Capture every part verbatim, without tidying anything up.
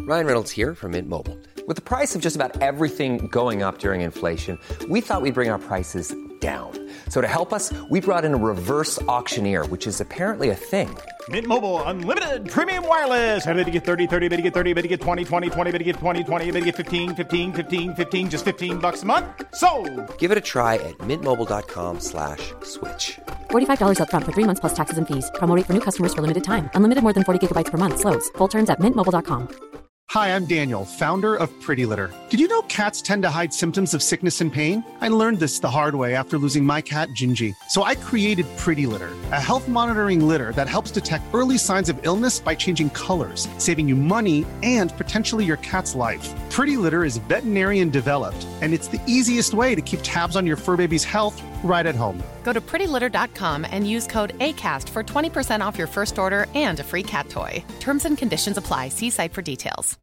Ryan Reynolds here from Mint Mobile. With the price of just about everything going up during inflation, we thought we'd bring our prices down. So to help us, we brought in a reverse auctioneer, which is apparently a thing. Mint Mobile Unlimited Premium Wireless. How to get thirty, thirty, how to get thirty, how to get twenty, twenty, twenty, how to get twenty, twenty, how to get fifteen, fifteen, fifteen, fifteen, just fifteen bucks a month? Sold! Give it a try at mintmobile.com slash switch. forty-five dollars up front for three months plus taxes and fees. Promo rate for new customers for limited time. Unlimited more than forty gigabytes per month. Slows full terms at mint mobile dot com. Hi, I'm Daniel, founder of Pretty Litter. Did you know cats tend to hide symptoms of sickness and pain? I learned this the hard way after losing my cat, Gingy. So I created Pretty Litter, a health monitoring litter that helps detect early signs of illness by changing colors, saving you money and potentially your cat's life. Pretty Litter is veterinarian developed, and it's the easiest way to keep tabs on your fur baby's health right at home. Go to pretty litter dot com and use code ACAST for twenty percent off your first order and a free cat toy. Terms and conditions apply. See site for details.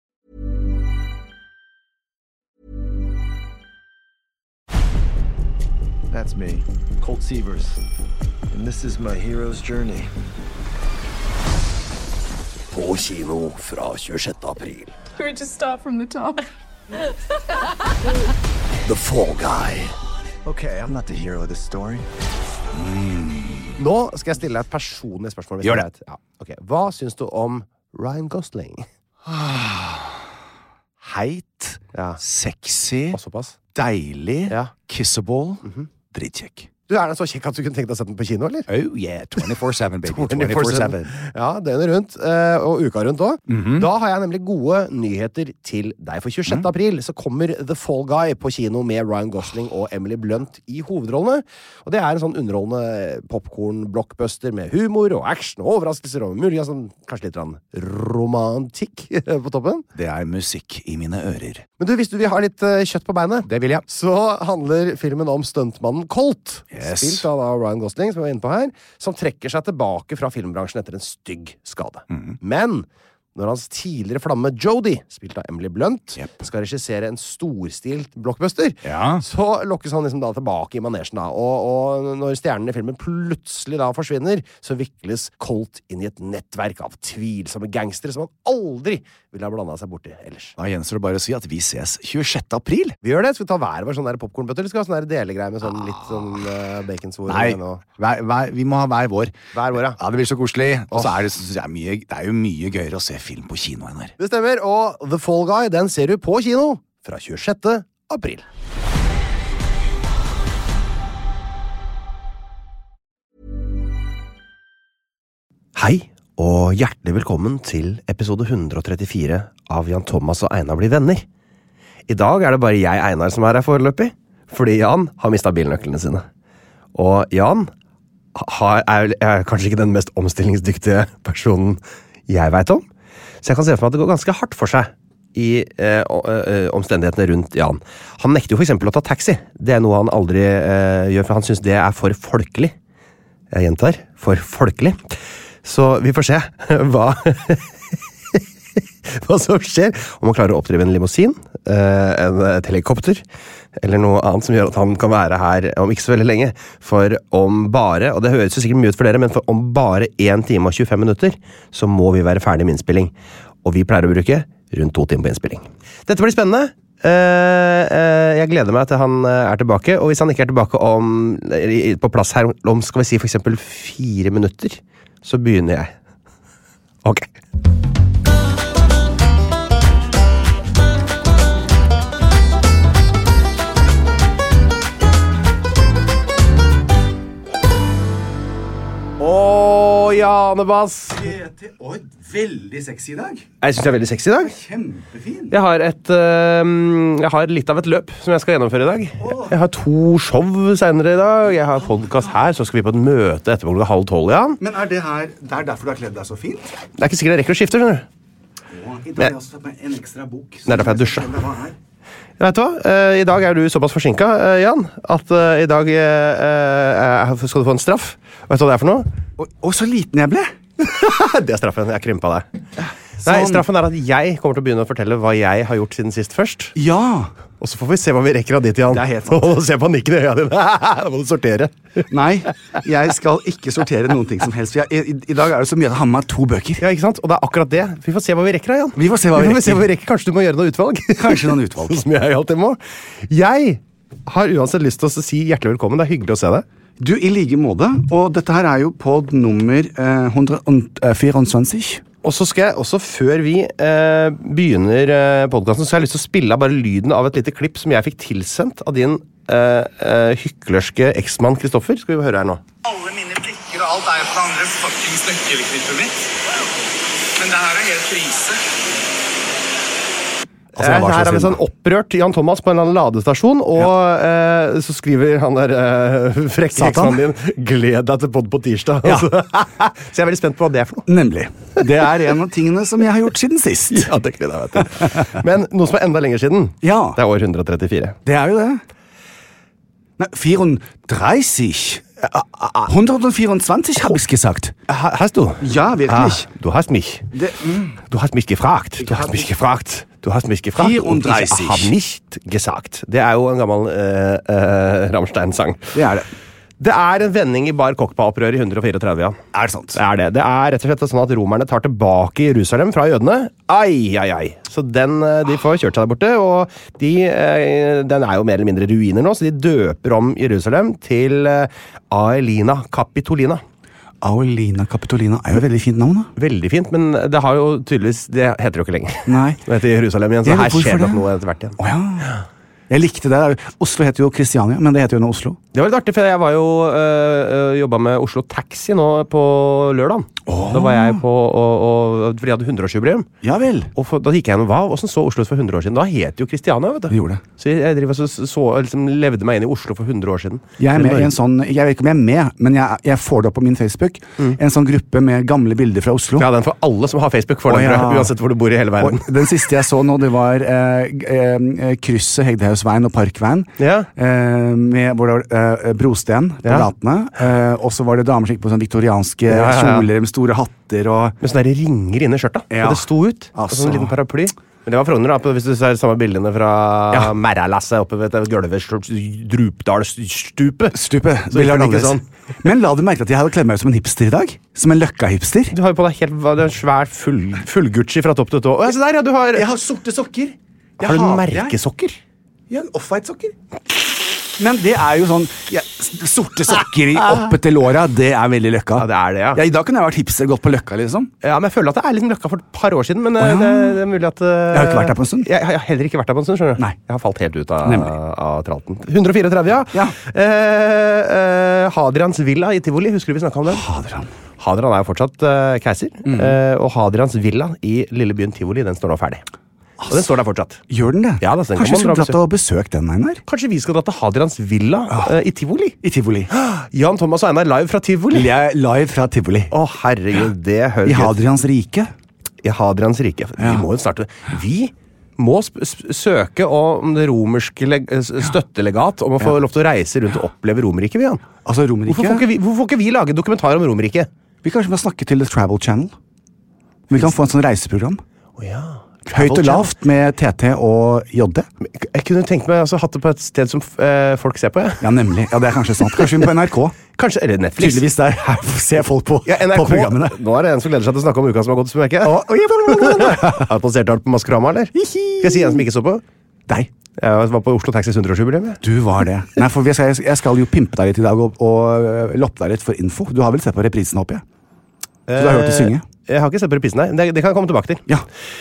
That's me, Colt Sievers, and this is my hero's journey. På kino fra tjuesjette april. Can we just start from the top? The Fall Guy. Okay, I'm not the hero of this story. Mm. Nå skal jeg stille deg et personlig spørsmål. Gjør det. Ja. Okay. Hva syns du om Ryan Gosling? Heit, ja. Sexy, deilig, ja. Kissable, mm-hmm. Dritkjekk. Du er den så kjekk at du kunne tenkt deg å sette den på kino, eller? Oh yeah, twenty-four seven, baby. twenty-four seven. Ja, døgnet rundt, og uka rundt også. Mm-hmm. Da har jeg nemlig gode nyheter til deg. For tjuesjette mm. april så kommer The Fall Guy på kino med Ryan Gosling og Emily Blunt i hovedrollene. Og det er en sånn underholdende popcorn-blockbuster med humor og action og overraskelser og mulig, sånn, kanskje litt romantikk på toppen. Det er musikk i mine ører. Men du, hvis du vil ha litt kjøtt på beinet, det vil jeg. Så handler filmen om stuntmannen Colt. Yes. Spilt av Ryan Gosling, som vi var inne på her, som trekker seg tilbake fra filmbransjen etter en stygg skade. Mm. Men når hans tidligere flamme Jodie, spilt av Emily Blunt, yep. skal regissere en storstilt blockbuster, ja. så lokkes han liksom da tilbake i manesjen da. Og, og når stjernen i filmen plutselig da forsvinner, så vikles Colt inn i et nettverk av tvilsomme gangstere som han aldri ville ha blandet seg borti ellers. Da gjenstår det bare å si at vi ses tjuesjette april. Vi gjør det. Skal vi ta hver vår sånn der popcornbøtter, eller skal vi ha sånn der delegreie med sånn litt sånn uh, baconsvor? Nei, hver, hver, vi må ha hver vår. Hver vår, ja. Ja, det blir så koselig. Og så er det, så er mye, det er jo mye gøyere å se film på kino enn her. Det stemmer, og The Fall Guy, den ser du på kino fra tjuesjette april. Hei, og hjertelig velkommen til episode one thirty-four av Jan Thomas og Einar blir venner. I dag er det bare jeg, Einar, som er her foreløpig, fordi Jan har mistet bilnøklene sine. Og Jan har, er, er kanskje ikke den mest omstillingsdyktige personen jeg vet om, så jeg kan se for meg at det går ganske hardt for seg i eh, eh, omstendighetene rundt Jan. Han nekter jo for eksempel å ta taxi. Det er noe han aldri eh, gjør, for han synes det er for folkelig. Jeg gjentar, for folkelig. Så vi får se hva, hva som skjer. Om han klarer å oppdrive en limousin, eh, en, et helikopter, eller noe annet som gjør at han kan være her om ikke så veldig lenge. For om bare, og det høres jo sikkert mye ut for dere, men for om bare one time og tjuefem minutter, så må vi være ferdig med innspilling. Og vi pleier å bruke rundt to timer på innspilling. Dette blir spennende. Uh, uh, jeg gleder meg til han uh, er tilbake, og hvis han ikke er tilbake om, på plass her om, skal vi si for eksempel fire minutter, så begynner jeg. Ok. Åh, Janebass! Oi, veldig sexy i dag. Jeg synes jeg er veldig sexy i dag. Kjempefin. Jeg har, et, uh, jeg har litt av et løp som jeg skal gjennomføre i dag. Jeg har to show senere i dag. Jeg har podcast her, så skal vi på et møte etterpå klokka halv tolv, ja. Men er det her, det er derfor du har kledd deg så fint? Det er ikke sikkert jeg rekker å skifte, skjønner du. Åh, i dag har jeg også tatt meg en ekstra bok. Det er derfor jeg dusjer. Jeg vet hva, uh, i dag er du såpass forsinket, uh, Jan, at uh, i dag uh, uh, skal du få en straff. Vet du hva det er for noe? Å, så liten jeg ble. Det er straffen, jeg krympet deg. Nei, Sånn. straffen er at jeg kommer til å begynne å fortelle hva jeg har gjort siden sist først. Ja. Og så får vi se hva vi rekker av ditt, Jan. Det er helt sant. Og se på nikken i øya dine. Da må du sortere. Nei, jeg skal ikke sortere noen ting som helst. Jeg, i, I dag er det så mye at jeg har med meg to bøker. Ja, ikke sant? Og det er akkurat det. Vi får se hva vi rekker av, Jan. Vi får se hva vi vi får rekker. se hva vi rekker. Kanskje du må gjøre noe utvalg. Kanskje noen utvalg. Som jeg alltid må. Jeg har uansett lyst til å si hjertelig velkommen. Det er hyggelig å se deg. Du, i like måte, og dette her er jo pod nummer eh, hundertfyrtioåtte. Og så skal jeg også, før vi eh, begynner eh, podcasten, så har jeg lyst til å spille av bare lyden av et lite klipp som jeg fikk tilsendt av din eh, eh, hyklerske eksmann Kristoffer. Skal vi høre her nå. Alle mine blikker og alt er jo på det andre fuckings nøkkelklippet mitt. Men det her er helt krise. Altså, her er vi sånn opprørt Jan Thomas på en eller annen ladestasjon, og ja. eh, så skriver han der eh, frekke eksmannen din, gled deg til podd på tirsdag. Ja. Så jeg er veldig spent på hva det er for noe. Nemlig. Det er en av tingene som jeg har gjort siden sist. Ja, det er det, vet du. Men noe som er enda lenger siden, ja. Det er år hundre og trettifire. Det er jo det. Nei, vierunddreißig. hundertvierundzwanzig habe ich gesagt. Hast du? Ja, wirklich. Ah, du hast mich. De, mm. Du hast mich gefragt. Du hast mich gefragt. Du hast mich gefragt. vierunddreißig. Und ich habe nicht gesagt. Det er jo en gammel uh, uh, Rammstein-sang. Det er det. Det er en vending i Bar Kokhba-opprøret i hundre og fireogtretti, ja. Er det sant? Det er det. Det er rett og slett sånn at romerne tar tilbake Jerusalem fra jødene. Ai, ai, ai. Så den, de får kjørt seg der borte, og de, den er jo mer eller mindre ruiner nå, så de døper om Jerusalem til Aelina Capitolina. Aelina Capitolina er jo et veldig fint navn, da. Veldig fint, men det har jo tydeligvis, det heter jo ikke lenger. Nei. Det heter Jerusalem igjen, så ja, her skjer det nok noe etter hvert igjen. Åja. Jeg likte det. Oslo heter jo Kristiania, men det heter jo nå Oslo. Det var litt artig, for jeg var jo øh, jobba med Oslo Taxi nå på lørdagen. Oh. Da var jeg på, og, og, fordi jeg hadde hundreårsjubileum. Ja vel. Og for, da gikk jeg gjennom, hva? Hvordan så Oslo ut for hundre år siden? Da het jo Kristiania, vet du. Vi gjorde det. Så jeg driver, så, så, liksom, levde meg inn i Oslo for hundre år siden. Jeg er med i en sånn, jeg vet ikke om jeg er med, men jeg, jeg får det opp på min Facebook. Mm. En sånn gruppe med gamle bilder fra Oslo. Ja, den for alle som har Facebook, får oh, den, ja. uansett hvor du bor i hele verden. Og den siste jeg så nå, det var eh, eh, krysset Hegdehaugsveien og Parkveien. Ja. Eh, med hvor det var eh, brosten på ja. gatene. Eh, og så var det damer som gikk på sånn viktorianske ja, ja, ja. kjoler med store hatter og med sånne der ringer inne i skjørta. Ja. Og det sto ut. Altså. Og sånn en liten paraply. Men det var Frogner, da, hvis du ser samme bildene fra ja. Merralasset oppe ved gulvet, Drupdalsstupet. Stupet. Så det ikke sånn. Men la du merke at jeg hadde kledd meg ut som en hipster i dag? Som en løkka-hipster? Du har jo på deg helt, det er en svær full, full Gucci fra topp til tå. Å, se der, ja, du har... Jeg har sorte sokker. Jeg har du merkesokker? Ja, off-white-sokker. Men det er jo sånn ja, sorte sokker i oppe til låra, det er veldig løkka. Ja, det er det, ja. Ja, i dag kunne jeg vært hipster gått på løkka, liksom. Ja, men jeg føler at det er litt løkka for et par år siden, men oh, ja. det, det er mulig at... Uh, jeg har ikke vært der på en stund. Jeg, jeg har heller ikke vært der på en stund, skjønner du? Nei. Jeg har falt helt ut av, av tralten. hundre og fireogtretti, ja. ja. Uh, uh, Hadrians villa i Tivoli, husker du vi snakket om det? Hadrian. Hadrian er jo fortsatt uh, keiser, mm. uh, og Hadrians villa i lille byen Tivoli, den står nå ferdig. Og den står der fortsatt. Gjør den det? Ja, den Kanskje vi skulle dratt og besøkt den, Einar? Kanskje vi skal dra til Hadrians villa oh. uh, i Tivoli? I Tivoli. Jan Thomas og Einar live fra Tivoli. Live fra Tivoli. Å, oh, herregud, det høres... I Hadrians rike. I Hadrians rike. Ja. Vi må jo starte... Vi må søke om det romerske støttelegat om å få ja. lov til å reise rundt og oppleve Romerike, vi, Jan. Altså, Romerike? Hvorfor får ikke vi, hvorfor får ikke vi lage dokumentar om Romerike? Vi kanskje må snakke til The Travel Channel. Vi kan få en sånn reiseprogram. Å oh, ja. Høyt og lavt med T T og J D. Jeg kunne tenkt meg altså, hatt det på et sted som uh, folk ser på, ja. Ja, nemlig. Ja, det er kanskje sant. Kanskje vi på N R K. Kanskje, eller Netflix. Tydeligvis der her ser folk på, ja, N R K, på programmene. Nå er det en som gleder seg til å snakke om uka som har gått, som jeg ikke. Har du passert alt på Maskorama, eller? Skal jeg si en som ikke så på? Deg. Jeg var på Oslo Taxis hundreårsjubileum. Du var det. Nei, for jeg skal, jeg skal jo pimpe deg litt i dag og, og loppe deg litt for info. Du har vel sett på reprisen, håper jeg? Så du har hørt det synge? Jeg har ikke sett på reprisen, nei. Det, det kan jeg komme tilbake til. Ja.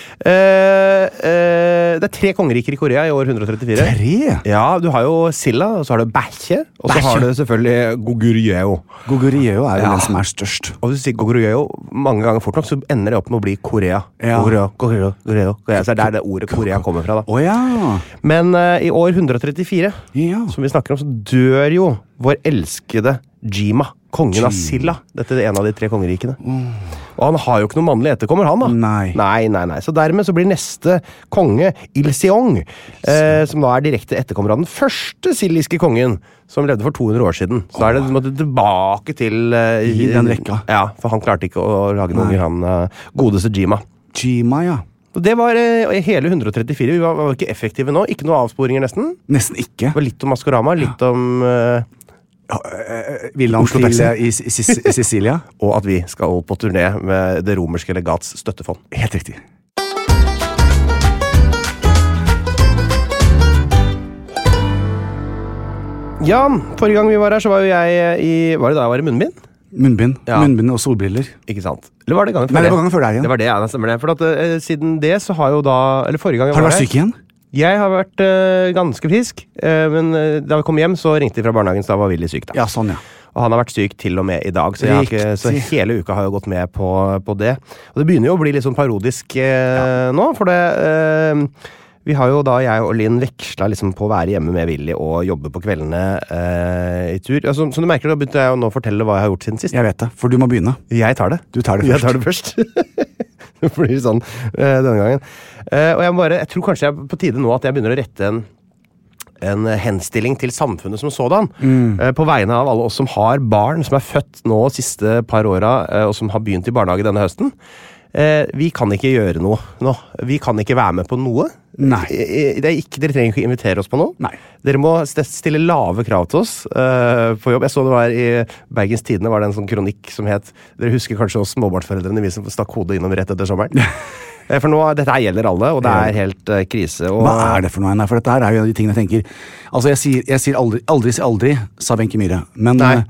Uh, uh, det er tre kongeriker i Korea i år hundre og trettifire. Tre? Ja, du har jo Silla, og så har du Baekje, og så har du selvfølgelig Goguryeo. Goguryeo er jo ja. den som er størst. Og hvis du sier Goguryeo mange ganger fort nok, så ender det opp med å bli Korea. Ja. Goguryeo, Goguryeo, Goguryeo. Så det er der det ordet Korea kommer fra, da. Oh, ja. Men uh, i år hundre og trettifire, ja. som vi snakker om, så dør jo vår elskede Jima, kongen av Silla. Dette er en av de tre kongerikene. Mm. Og han har jo ikke noen mannlig etterkommer, han da. Nei. Nei, nei, nei. Så dermed så blir neste konge Il-seong, eh, som da er direkte etterkommer av den første silliske kongen, som levde for to hundre år siden. Så da er det måtte tilbake til... Eh, I den rekka. Ja, for han klarte ikke å lage noen unger, han uh, godeste Jima. Gima, ja. Og det var eh, hele hundre og trettifire. Vi var, var ikke effektive nå. Ikke noe avsporinger nesten. Nesten ikke. Det var litt om Maskorama, litt ja. om... Eh, Villaen til i, i, i Sicilia. Og at vi skal på turné med det romerske legats støttefond. Helt riktig. Jan, forrige gang vi var her så var jo jeg i... Var det da jeg var i munnbind? Munnbind, ja. Munnbind og solbriller. Ikke sant? Eller var det gangen før Nei, det? det var gangen før deg igjen. Det var det, ja, det stemmer det. For at uh, siden det så har jo da... Eller forrige gang jeg har du var vært syk igjen? Jeg har vært uh, ganske frisk, uh, men uh, da vi kom hjem så ringte de fra barnehagen, så da var Willy syk da. Ja, sånn ja. Og han har vært syk til og med i dag, så, jeg har ikke, så hele uka har jeg gått med på, på det. Og det begynner jo å bli litt sånn parodisk uh, ja. nå, for det... Uh, vi har jo da, jeg og Linn veksla liksom på å være hjemme med Willy og jobbe på kveldene uh, i tur. Ja, som, som du merker, da begynte jeg å nå fortelle hva jeg har gjort siden sist. Jeg vet det, for du må begynne. Jeg tar det. Du tar det først. Jeg tar det først. Det blir sånn uh, denne gangen. Uh, og jeg, bare, jeg tror kanskje jeg er på tide nå at jeg begynner å rette en, en henstilling til samfunnet som sådan. Mm. Uh, på vegne av alle oss som har barn, som er født nå siste par åra, uh, og som har begynt i barnehage denne høsten. Uh, vi kan ikke gjøre noe nå. Vi kan ikke være med på noe. Nei. Det er ikke, dere trenger ikke invitere oss på noe. Nei. Dere må stille lave krav til oss uh, på jobb. Jeg så det var i Bergens Tidende var det en sånn kronikk som het, dere husker kanskje oss småbarnsforeldrene, vi som stakk hodet innom rett etter sommeren. For nå, dette her gjelder alle, og det er helt uh, krise. Og... Hva er det for noe? Nei, for dette her er jo de tingene jeg tenker. Altså, jeg sier, jeg sier aldri, aldri, aldri, sa Wenche Myhre. Men uh,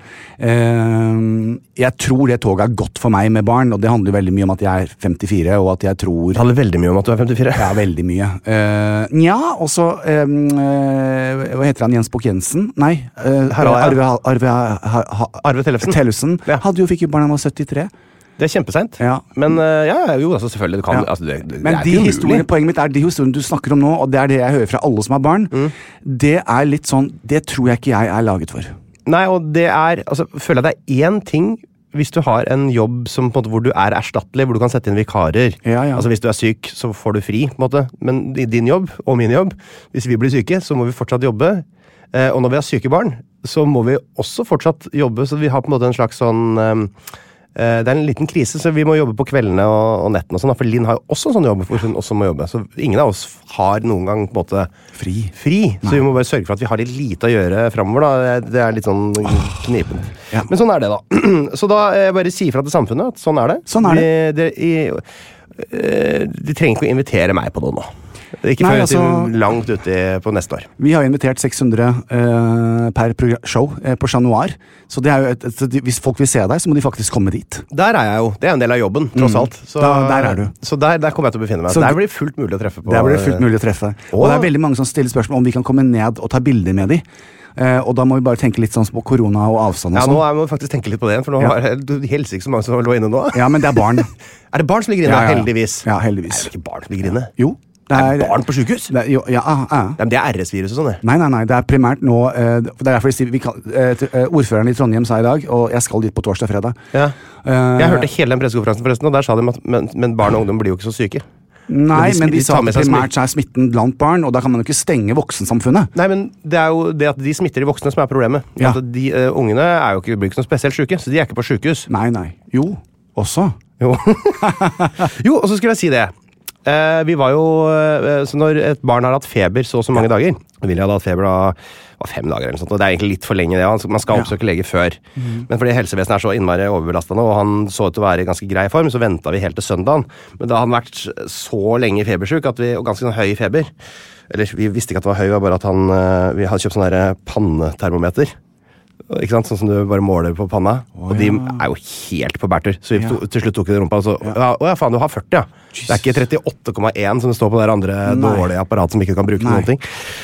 jeg tror det toget er godt for meg med barn, og det handler veldig mye om at jeg er femtifire, og at jeg tror... Det handler veldig mye om at du er femtifire. Ja, veldig mye. Uh, ja, og så, uh, uh, hva heter han, Jens Bukk Jensen? Nei, uh, Arve, Arve, Arve, Arve Tellefsen. Tellefsen. Ja. Hadde jo fikk jo barn, han var syttitre. Det er kjempesent, ja. Men uh, ja, jo, altså selvfølgelig du kan, ja. altså, det, det, Men det de historiene, poenget mitt er de historiene du snakker om nå, og det er det jeg hører fra alle som har barn, mm. det er litt sånn, det tror jeg ikke jeg er laget for. Nei, og det er, altså, føler jeg det er én ting hvis du har en jobb som, på en måte, hvor du er erstattelig, hvor du kan sette inn vikarer. Ja, ja. Altså hvis du er syk, så får du fri, på en måte. Men i din jobb og min jobb, hvis vi blir syke, så må vi fortsatt jobbe. Eh, og når vi har syke barn, så må vi også fortsatt jobbe, så vi har på en måte en slags sånn... Um, Det er en liten krise, så vi må jobbe på kveldene og, og nettene og sånn, for Linn har jo også en sånn jobb hvor hun også må jobbe, så ingen av oss har noen gang på en måte fri, fri. Så vi må bare sørge for at vi har litt lite å gjøre fremover da, det er litt sånn knipent. Ja. Men sånn er det da. Så da eh, bare si fra til samfunnet at sånn er det. Sånn er det. De, de, de, de trenger ikke å invitere meg på noe nå. Ikke før altså, langt ute på neste år. Vi har invitert seks hundre uh, per show uh, på Chat Noir. Så det er jo et, et, hvis folk vil se deg, så må de faktisk komme dit. Der er jeg jo. Det er en del av jobben, tross alt. Så, da, der er du. Så der, der kommer jeg til å befinne meg. Så, der blir det fullt mulig å treffe på. Der blir det fullt mulig å treffe. Og, og det er veldig mange som stiller spørsmål om vi kan komme ned og ta bilder med de. Uh, og da må vi bare tenke litt sånn på korona og avstand og ja, sånn. Ja, nå må vi faktisk tenke litt på det, for nå ja. har du helst ikke så mange som lå inne nå. Ja, men det er barn. Er det barn som ligger inne? Ja, ja, ja. Heldigvis. Ja, heldigvis. Er det ikke barn som ligger inne? Jo. Det er, det er barn på sykehus? Det er, jo, ja, ja, ja. Nei, men det er R S-virus og sånn, det. Nei, nei, nei, det er primært nå uh, det er derfor de sier, vi kan, uh, ordføreren i Trondheim sa i dag, og jeg skal dit på torsdag fredag. Ja. Uh, jeg hørte hele den pressekonferansen forresten, og der sa de at men, men barn og ungdom blir jo ikke så syke. Nei, men de, men de, de sa at primært er smitten blant barn, og da kan man jo ikke stenge voksensamfunnet. Nei, men det er jo det at de smitter de voksne som er problemet. Ja. At de uh, ungene er jo ikke, blir ikke noe spesielt syke, så de er ikke på sykehus. Nei, nei. Jo, også. Jo, jo og så skulle jeg si det. Uh, vi var jo, uh, så når et barn har hatt feber så og så mange ja. dager, Willy hadde hatt feber da var fem dager eller noe sånt, og det er egentlig litt for lenge det, man skal oppsøke ja. lege før. Mm. Men fordi helsevesenet er så innmari overbelastet nå, og han så ut til å være i ganske grei form, så ventet vi helt til søndagen. Men da hadde han vært så lenge febersjuk, at vi, og ganske sånn høy feber. Eller vi visste ikke at det var høy, det var bare at han, uh, vi hadde kjøpt sånn der pannetermometer. Ikke sant? Sånn som du bare måler på panna. Oh, og de ja. er jo helt på bærtur. Så vi to, ja. til slutt tok vi det rumpa, og så ja. Å ja, faen, du har førti, ja. Jesus. Det er ikke trettiåtte komma én som det står på det andre Nei. dårlige apparatet som ikke kan bruke Nei. noen ting.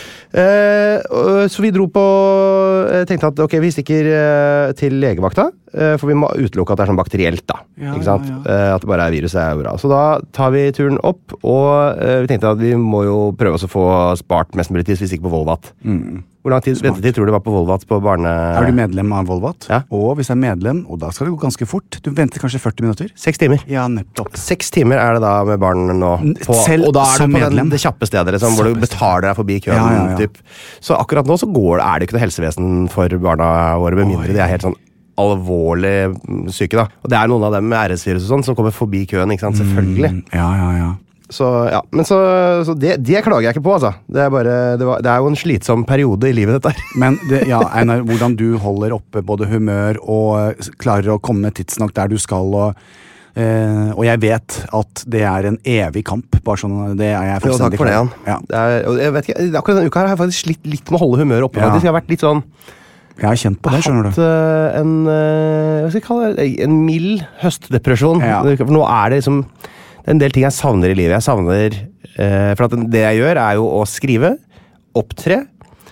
Uh, så vi dro på uh, tenkte at ok, vi stikker uh, til legevakta, uh, for vi må utelukke at det er sånn bakterielt da, ja, ikke sant? Ja, ja. Uh, at det bare er viruset er bra. Så da tar vi turen opp, og uh, vi tenkte at vi må jo prøve oss å få spart mest mulig tid, hvis ikke på Volvat. Mm. Hvor lang tid, ventetid tror du var på Volvat på barne... Er du medlem av Volvat? Ja. Og hvis jeg er medlem, og da skal det gå ganske fort. Du venter kanskje førti minutter? Seks timer. Ja, nettopp. Seks timer er det da med barn nå. På, Selv og da er som det på medlem? den, det kjappe stedet, liksom, hvor du betaler deg forbi køen. Ja, ja, ja. Typ. Så akkurat nå så går, er det ikke noe helsevesen for barna våre, med mindre de er helt sånn alvorlig syke da. Og det er noen av dem med R S-virus og sånn som kommer forbi køen, ikke sant? Selvfølgelig. Mm, ja, ja, ja. Så ja, men så, så det, det klager jeg ikke på, altså. Det er, bare, det, var, det er jo en slitsom periode i livet dette her. Men det, ja, Einar, hvordan du holder oppe både humør og klarer å komme tidsnok der du skal, og, eh, og jeg vet at det er en evig kamp, bare sånn, det er jeg fullstendig klar. Jo, takk for det, Jan. Ja. Det er, og jeg vet ikke, akkurat denne uka her har jeg faktisk slitt litt med å holde humøret oppe, ja. faktisk. Jeg har vært litt sånn... Jeg har kjent på det, skjønner du. Jeg har hatt en, hva skal jeg kalle det, en mild høstdepresjon. Ja. For nå er det liksom... Det er en del ting jeg savner i livet. Jeg savner, eh, for at det jeg gjør er jo å skrive, opptre,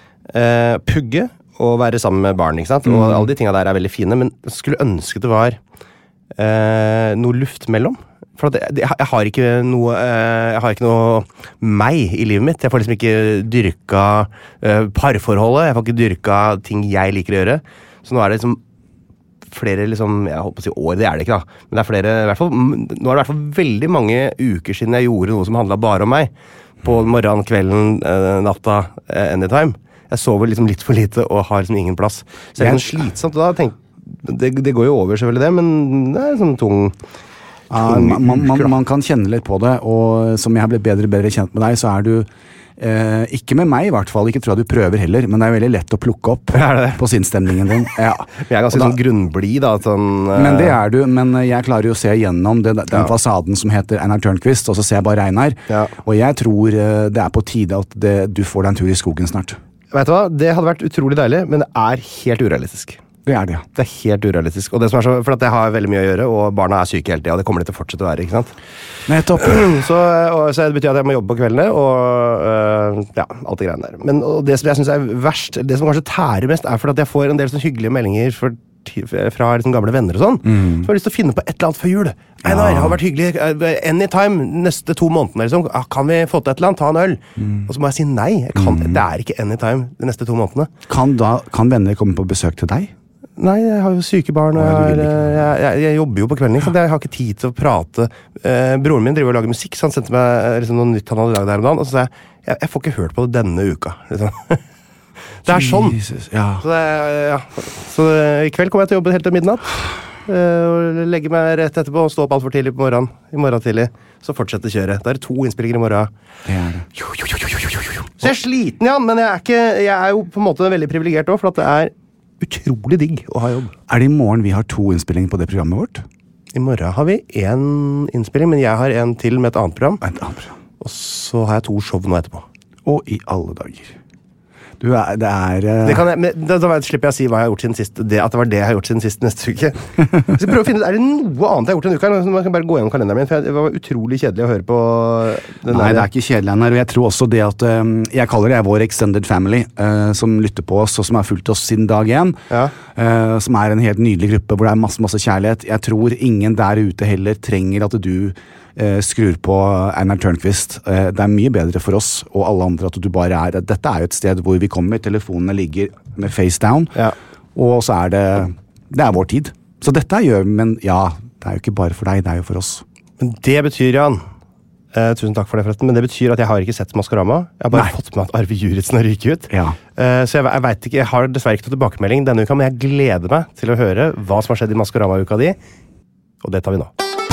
eh, pugge og være sammen med barn, ikke sant? Og Mm. alle de tingene der er veldig fine, men jeg skulle ønske det var eh, noe luft mellom. For at det, det, jeg har ikke noe eh, jeg har ikke noe meg i livet mitt. Jeg får liksom ikke dyrka eh, parforholdet. Jeg får ikke dyrka ting jeg liker å gjøre. Så nå er det liksom flere liksom, jeg håper å si år, det er det ikke da, men det er flere, i hvert fall, nå er det i hvert fall veldig mange uker siden jeg gjorde noe som handlet bare om meg, på morgenen, kvelden, eh, natta, eh, anytime. Jeg sover liksom litt for lite og har liksom ingen plass. Så det er sånn slitsomt, og da tenk, det, det går jo over selvfølgelig det, men det er sånn tung, ja, tung man, man, uker, man kan kjenne litt på det, og som jeg har blitt bedre og bedre kjent med deg, så er du Eh, ikke med meg i hvert fall, ikke tror jeg du prøver heller, men det er veldig lett å plukke opp på sinnsstemningen din. Ja. Jeg er ganske da, sånn grunnblid da. Sånn, uh... Men det er du, men jeg klarer jo å se gjennom det, den ja. fasaden som heter Einar Tørnquist, og så ser jeg bare Einar. Ja. Og jeg tror uh, det er på tide at det, du får deg en tur i skogen snart. Vet du hva? Det hadde vært utrolig deilig, men det er helt urealistisk. Det er det, ja. Det er helt urealistisk. Og det som er så, for at jeg har veldig mye å gjøre, og barna er syke hele tiden, og det kommer de til å fortsette å være, ikke sant? Nettopp. Så, og, så det betyr at jeg må jobbe på kveldene, og øh, ja, alt det greiene der. Men det som jeg synes er verst, det som kanskje tærer mest, er for at jeg får en del sånn hyggelige meldinger for, fra liksom, gamle venner og sånn, mm. som har lyst til å finne på et eller annet før jul. Einar, det har vært hyggelig, anytime, neste to månedene, liksom. Kan vi få til et eller annet, ta en øl? Mm. Og så må jeg si nei, jeg kan, mm. det er ikke anytime de neste to månedene. Kan, da, kan venner komme på besøk til deg? Nei, jeg har jo syke barn, og jeg, har, jeg, jeg, jeg jobber jo på kvelden, så jeg har ikke tid til å prate. Eh, broren min driver og lager musikk, så han sendte meg liksom, noe nytt han hadde laget der om dagen, og så sa jeg, jeg, jeg får ikke hørt på det denne uka. Liksom. Det er sånn. Jesus, ja. Så, det, ja. så i kveld kommer jeg til å jobbe helt til midnatt, eh, og legge meg rett etterpå, og stå opp alt for tidlig på morgenen, i morgen tidlig, så fortsette kjøret. Det er to innspillinger i morgen. Det er det. Jo, jo, jo, jo, jo, jo. Så jeg er sliten, Jan, men jeg er, ikke, jeg er jo på en måte veldig privilegert også, for at det er utrolig digg å ha jobb. Er det i morgen vi har to innspillinger på det programmet vårt? I morgen har vi en innspilling, men jeg har en til med et annet program. Et annet program. Og så har jeg to show nå etterpå. Og i alle dager. Du er, det er... Uh... Det kan jeg, men, da, da slipper jeg å si hva jeg har gjort siden sist. Det, at det var det jeg har gjort siden sist neste uke. Så prøv å finne ut, er det noe annet jeg har gjort denne uka? Så man kan bare gå gjennom kalenderen min, for det var utrolig kjedelig å høre på den. Nei, det er ikke kjedelig, Einar, og jeg tror også det at um, jeg kaller det vår extended family, uh, som lytter på oss, og som har fulgt oss siden dag én, ja. uh, som er en helt nydelig gruppe, hvor det er masse, masse kjærlighet. Jeg tror ingen der ute heller trenger at du uh, skrur på Einar Tørnquist. Uh, det er mye bedre for oss og alle andre at du bare er. Dette er jo et sted hvor vi kommer, telefonene ligger med face down, ja. Og så er det, det er vår tid. Så dette gjør, men ja, det er jo ikke bare for deg, det er jo for oss. Men det betyr, Jan, uh, tusen takk for det forresten, men det betyr at jeg har ikke sett Maskorama. Jeg har bare Nei. fått med at Arve Juritzen har ryket ut. Ja. Uh, så jeg, jeg vet ikke, jeg har dessverre ikke tatt tilbakemelding denne uka, men jeg gleder meg til å høre hva som har skjedd i Maskorama-uka di, og det tar vi nå.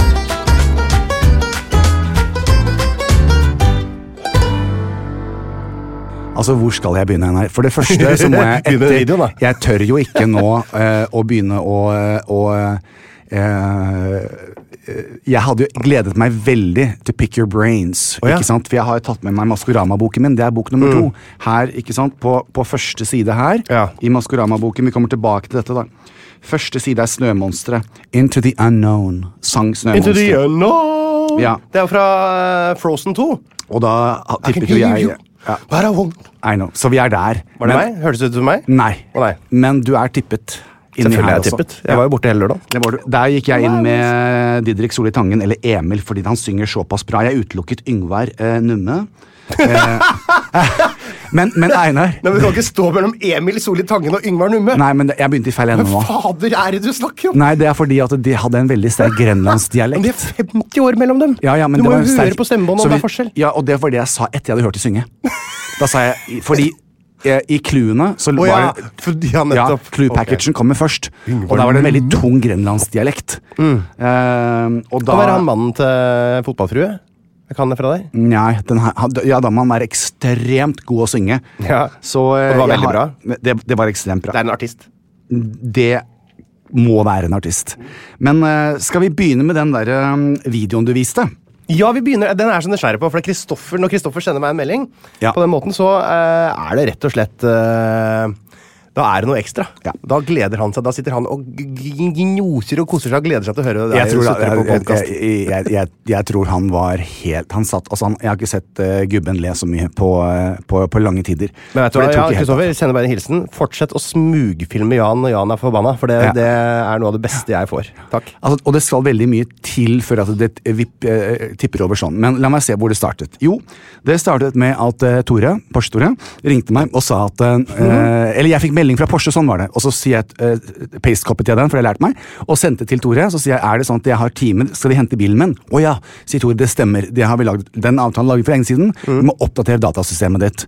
Altså, hvor skal jeg begynne her? For det første så må jeg etter, video, jeg tør jo ikke nå uh, å begynne å, å uh, jeg hadde jo gledet meg veldig til Pick Your Brains, oh, ja. Ikke sant? For jeg har jo tatt med meg Maskorama-boken min, det er bok nummer mm. to. Her, ikke sant, på, på første side her, ja. I Maskorama-boken, vi kommer tilbake til dette da. Første side er Snømonstre. Into the Unknown, sang Snømonstre. Into the Unknown! Ja. Det er fra uh, Frozen to. Og da tippet jo jeg... Ja. I know. Så vi er der. Var det men, meg? Hørtes det ut som meg? Nei. Oh, nei. Men du er tippet. Selvfølgelig er jeg tippet. Jeg var jo borte hele lørdag. Der gikk jeg inn med Didrik Solli Tangen, eller Emil, fordi han synger såpass bra. Jeg utelukket Yngvar eh, Numme. eh, men, men Einar Nei, men Du kan ikke stå mellom Emil Solli Tangen og Yngvar Numme. Nei, men jeg begynte i feil ende nå. Hva fader er det du snakker om? Nei, det er fordi at de hadde en veldig sterk grenlandsdialekt. Men det er femti år mellom dem. Ja, ja, men du det må var jo sterk... høre på stemmebånd om det er forskjell. Ja, og det var det jeg sa etter jeg hadde hørt de synge. Da sa jeg, fordi eh, i Cluene så oh, var ja, fordi han nettopp ja, Clue-packagen okay. kommer først og da var det en veldig tung grenlandsdialekt mm. eh, og da Hva var han mannen til fotballfrue? Jeg kan det fra deg? Nei, den her, ja da må han være ekstremt god å synge ja. Så, eh, og det var veldig har, bra? Det, det var ekstremt bra Det er en artist? Det må være en artist men eh, skal vi begynne med den der um, videoen du viste? Ja, vi begynner, den er så nysgjerrig på, for Kristoffer, når Kristoffer sender meg en melding, ja. på den måten, så uh, er det rett og slett, uh, da er det noe ekstra. Ja. Da gleder han seg, da sitter han og gnoser og koser seg og gleder seg til å høre det. Jeg tror, jeg, jeg, jeg, jeg, jeg tror han var helt, han satt, altså han, jeg har ikke sett uh, gubben le så mye på, uh, på, på lange tider. Men vet du hva, ja, Kristoffer, sender bare en hilsen. Fortsett å smugfilme Jan, og Jan er forbanna, for det, ja. det er noe av det beste jeg får. Takk. Altså, og det skal veldig mye til for at det vipp, uh, tipper over sånn, men la meg se hvor det startet. Jo, det startet med at uh, Tore, Porsche Tore, ringte meg og sa at, uh, mm. eller jeg fikk melding fra Porsche, sånn var det, og så sier jeg et uh, paste-copy til den, for det har lært meg, og sendte til Tore, så sier jeg, er det sånn at jeg har timen, skal de hente bilen min? Å ja, sier Tore, det stemmer, det har vi laget, den avtalen laget for lenge siden, mm. vi må oppdatere datasystemet ditt.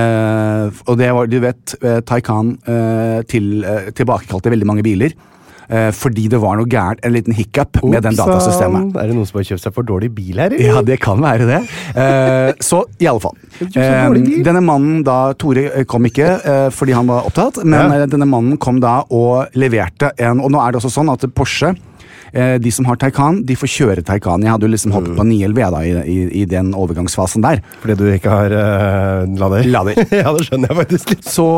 Uh, og det var, du vet, uh, Taycan uh, til, uh, tilbakekalte veldig mange biler, Uh, fordi det var noe gærent, en liten hiccup med den datasystemet. Er det noen som har kjøpt seg for dårlig bil her? Eller? Ja, det kan være det. Uh, så i alle fall. Uh, denne mannen da, Tore kom ikke uh, fordi han var opptatt, men ja. denne mannen kom da og leverte en, og nå er det også sånn at Porsche, de som har Taycan, de får kjøre Taycan. Jeg hadde jo liksom hoppet på ni L V da i, i, i den overgangsfasen der. Fordi du ikke har uh, lader? Lader. Ja, det skjønner jeg faktisk litt. Så,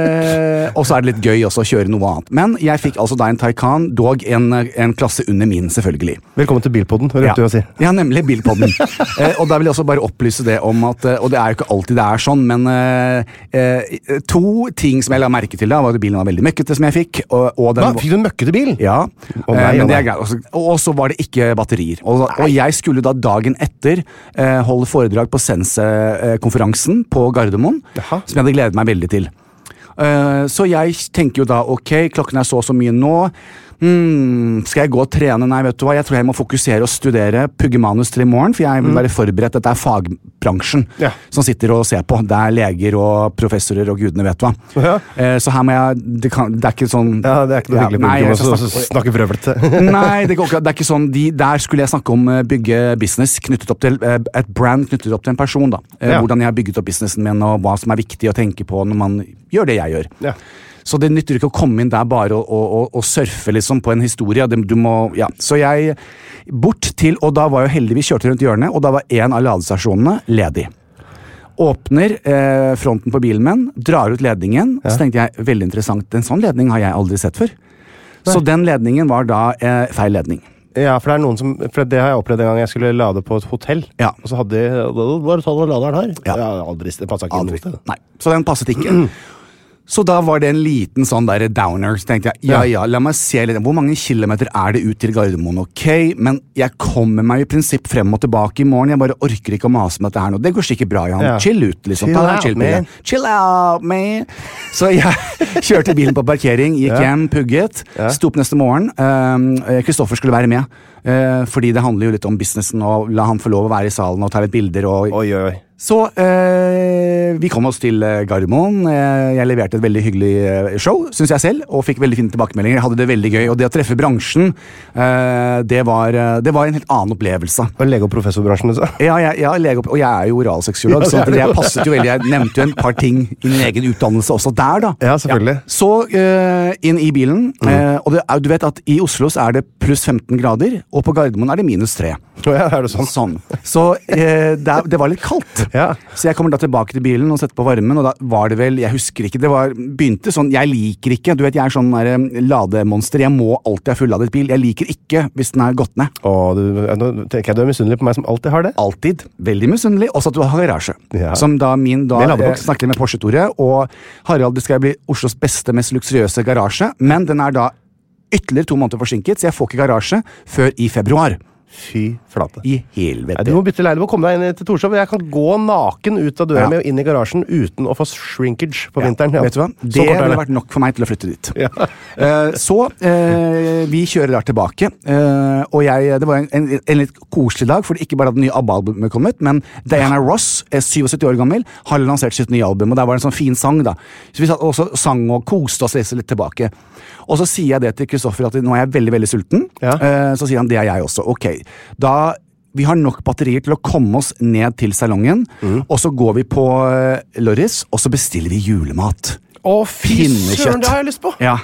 uh, og så er det litt gøy også å kjøre noe annet. Men jeg fikk altså da en Taycan, dog en, en klasse under min selvfølgelig. Velkommen til Bilpodden, hva røpte ja. du å si? Ja, nemlig Bilpodden. uh, og da vil jeg også bare opplyse det om at, uh, og det er jo ikke alltid det er sånn, men uh, uh, to ting som jeg la merke til da, var at bilen var veldig møkkete som jeg fikk. Og, og den, hva? Fikk du en møkkete bil? Ja, oh, nei, uh, men det er greit. Og så var det ikke batterier. Og, og jeg skulle da dagen etter eh, holde foredrag på Sense-konferansen på Gardermoen, Jaha. Som jeg hadde gledet meg veldig til. Uh, så jeg tenker jo da, ok, klokken er så og så mye nå, Hmm, skal jeg gå og trene? Nei, vet du hva, jeg tror jeg må fokusere og studere, pugge manus til i morgen, for jeg vil være forberedt. Dette er fagbransjen ja. Som sitter og ser på. Det er leger og professorer og gudene vet hva. Ja. Eh, så her må jeg, det, kan, det er ikke sånn... Ja, det er ikke noe hyggelig ja, å snakke, snakke frøvelt. Nei, det, det er ikke sånn, de, der skulle jeg snakke om bygge business knyttet opp til, et brand knyttet opp til en person da. Eh, ja. Hvordan jeg har bygget opp businessen min, og hva som er viktig å tenke på når man gjør det jeg gjør. Ja. Så det nytter ikke å komme inn der bare og, og, og surfe liksom på en historie. Du må, ja. Så jeg bort til, og da var jo heldigvis kjørte rundt hjørnet, og da var en av ladestasjonene ledig. Åpner eh, fronten på bilen min, drar ut ledningen, ja. Så tenkte jeg, veldig interessant, en sånn ledning har jeg aldri sett før. Nei. Så den ledningen var da eh, feil ledning. Ja, for det er noen som, for det har jeg opplevd en gang jeg skulle lade på et hotell, ja. Og så hadde de, bare sånn laderen her. Ja. Ja, aldri, det passet ikke aldri. Noe sted. Nei, så den passet ikke. Så da var det en liten sånn der downer, så tenkte jeg, ja, ja, la meg se litt, hvor mange kilometer er det ut til Gardermoen, ok, men jeg kommer meg i prinsipp frem og tilbake i morgen, jeg bare orker ikke å mase med dette her nå, det går sikkert bra, Jan, ja. Chill ut, liksom, chill, ta out, chill, man. chill out, man. Så jeg kjørte bilen på parkering, gikk ja. Hjem, pugget, ja. Sto opp neste morgen, Kristoffer um, skulle være med, uh, fordi det handler jo litt om businessen, og la han få lov å være i salen og ta litt bilder, og... Oi, oi, oi. Så eh, vi kom oss til eh, Gardermoen. Eh, jeg leverte et veldig hyggelig eh, show, synes jeg selv, og fikk veldig fine tilbakemeldinger. Jeg hadde det veldig gøy, og det å treffe bransjen, eh, det, var, det var en helt annen opplevelse. Og lege- og professorbransjen, så? Ja, jeg, ja lege- og jeg er jo oralseksolog, ja, så det passet jo veldig. Jeg nevnte jo en par ting i min egen utdannelse også der, da. Ja, selvfølgelig. Ja. Så eh, inn i bilen, mm. eh, og det, du vet at i Oslo så er det pluss femten grader, og på Gardermoen er det minus tre. Ja, er det sånn? Sånn. Så eh, det, det var litt kaldt. Ja. Så jeg kommer da tilbake til bilen og setter på varmen, og da var det vel, jeg husker ikke, det var, begynte sånn, jeg liker ikke, du vet, jeg er sånn der, lademonster, jeg må alltid ha fulladet bil, jeg liker ikke hvis den er gått ned. Åh, du, nå tenker jeg du er misunnelig på meg som alltid har det. Alltid, veldig misunnelig, også at du har garasje. Ja. Som da min da, jeg snakker med Porsche Tore, og Harald, det skal bli Oslos beste, mest luksuriøse garasje, men den er da ytterligere to måneder forsinket, så jeg får ikke garasje før i februar. Fy flate. I helvete. Nei, du må bytte leie, du må komme deg inn til Torshov. Jeg kan gå naken ut av døra Ja. med og inn i garasjen uten å få shrinkage på vinteren. Ja. Vet du hva? Det ville vært nok for meg til å flytte dit. Ja. Eh, så eh, vi kjører der tilbake, eh, og jeg, det var en, en, en litt koselig dag, fordi ikke bare hadde den nye ABBA-albumet kommet, men Diana Ross, er syttisju år gammel, har lansert sitt nye album, og der var det en sånn fin sang da. Så vi satt også sang og koste oss litt tilbake. Og så sier jeg det til Kristoffer at nå er jeg veldig, veldig sulten. Ja. Eh, så sier han, det er jeg også. Ok, da vi har nok batterier til å komme oss ned til salongen, mm. og så går vi på uh, Lorris, og så bestiller vi julemat. Å, fy søren, det har jeg lyst på! Ja.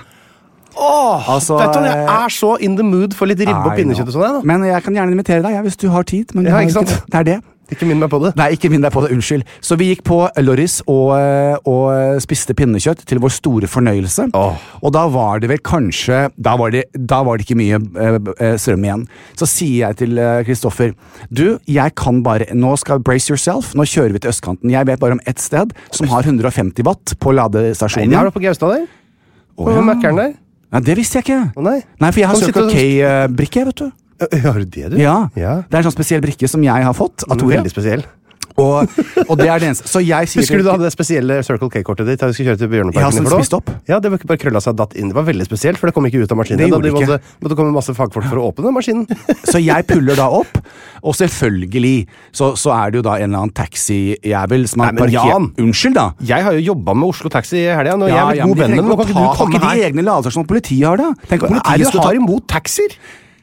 Åh, altså, vet du, jeg er så in the mood for litt ribbe og pinnekjøtt og sånn. Da. Men jeg kan gjerne invitere deg, ja, hvis du har tid. Men ja, har ikke sant? Ikke det. det er det. Ikke minn meg på det. Nei, ikke minn deg på det, unnskyld. Så vi gikk på Lorris og, og spiste pinnekjøtt til vår store fornøyelse. Oh. Og da var det vel kanskje, da var det, da var det ikke mye uh, strøm igjen. Så sier jeg til Kristoffer, uh, du, jeg kan bare, nå skal brace yourself, nå kjører vi til østkanten. Jeg vet bare om ett sted som har hundre og femti watt på ladestasjonen. Nei, det har du på Gaustad der? På oh, ja. Mackeren der? Nei, det visste jeg ikke. Oh, nei. nei, for jeg har søkt OK-brikke, vet du. Har du det, du? Ja. ja, det er en sånn spesiell brikke som jeg har fått av Tore. Veldig spesiell. Og, og det er det eneste. Så jeg sier Husker du du hadde det spesielle Circle K-kortet ditt da du skulle kjøre til Bjørneparken? Ja, som spist opp. Ja, det var ikke bare krølla seg datt inn. Det var veldig spesielt, for det kom ikke ut av maskinen. Det gjorde da, de ikke. måtte, måtte komme masse fagfolk for å åpne maskinen. Så jeg puller da opp, og selvfølgelig så, så er det jo da en eller annen taxi-jævel som har Nei, men parkert. Jan, Unnskyld da. Jeg har jo jobbet med Oslo Taxi i helga, og ja, jeg er blitt ja, god venn med dem. Nå kan ikke du komme ikke her. de egne ladestasjoner politiet har da? Tenk om Er politiet det du skulle tar ta imot taxier?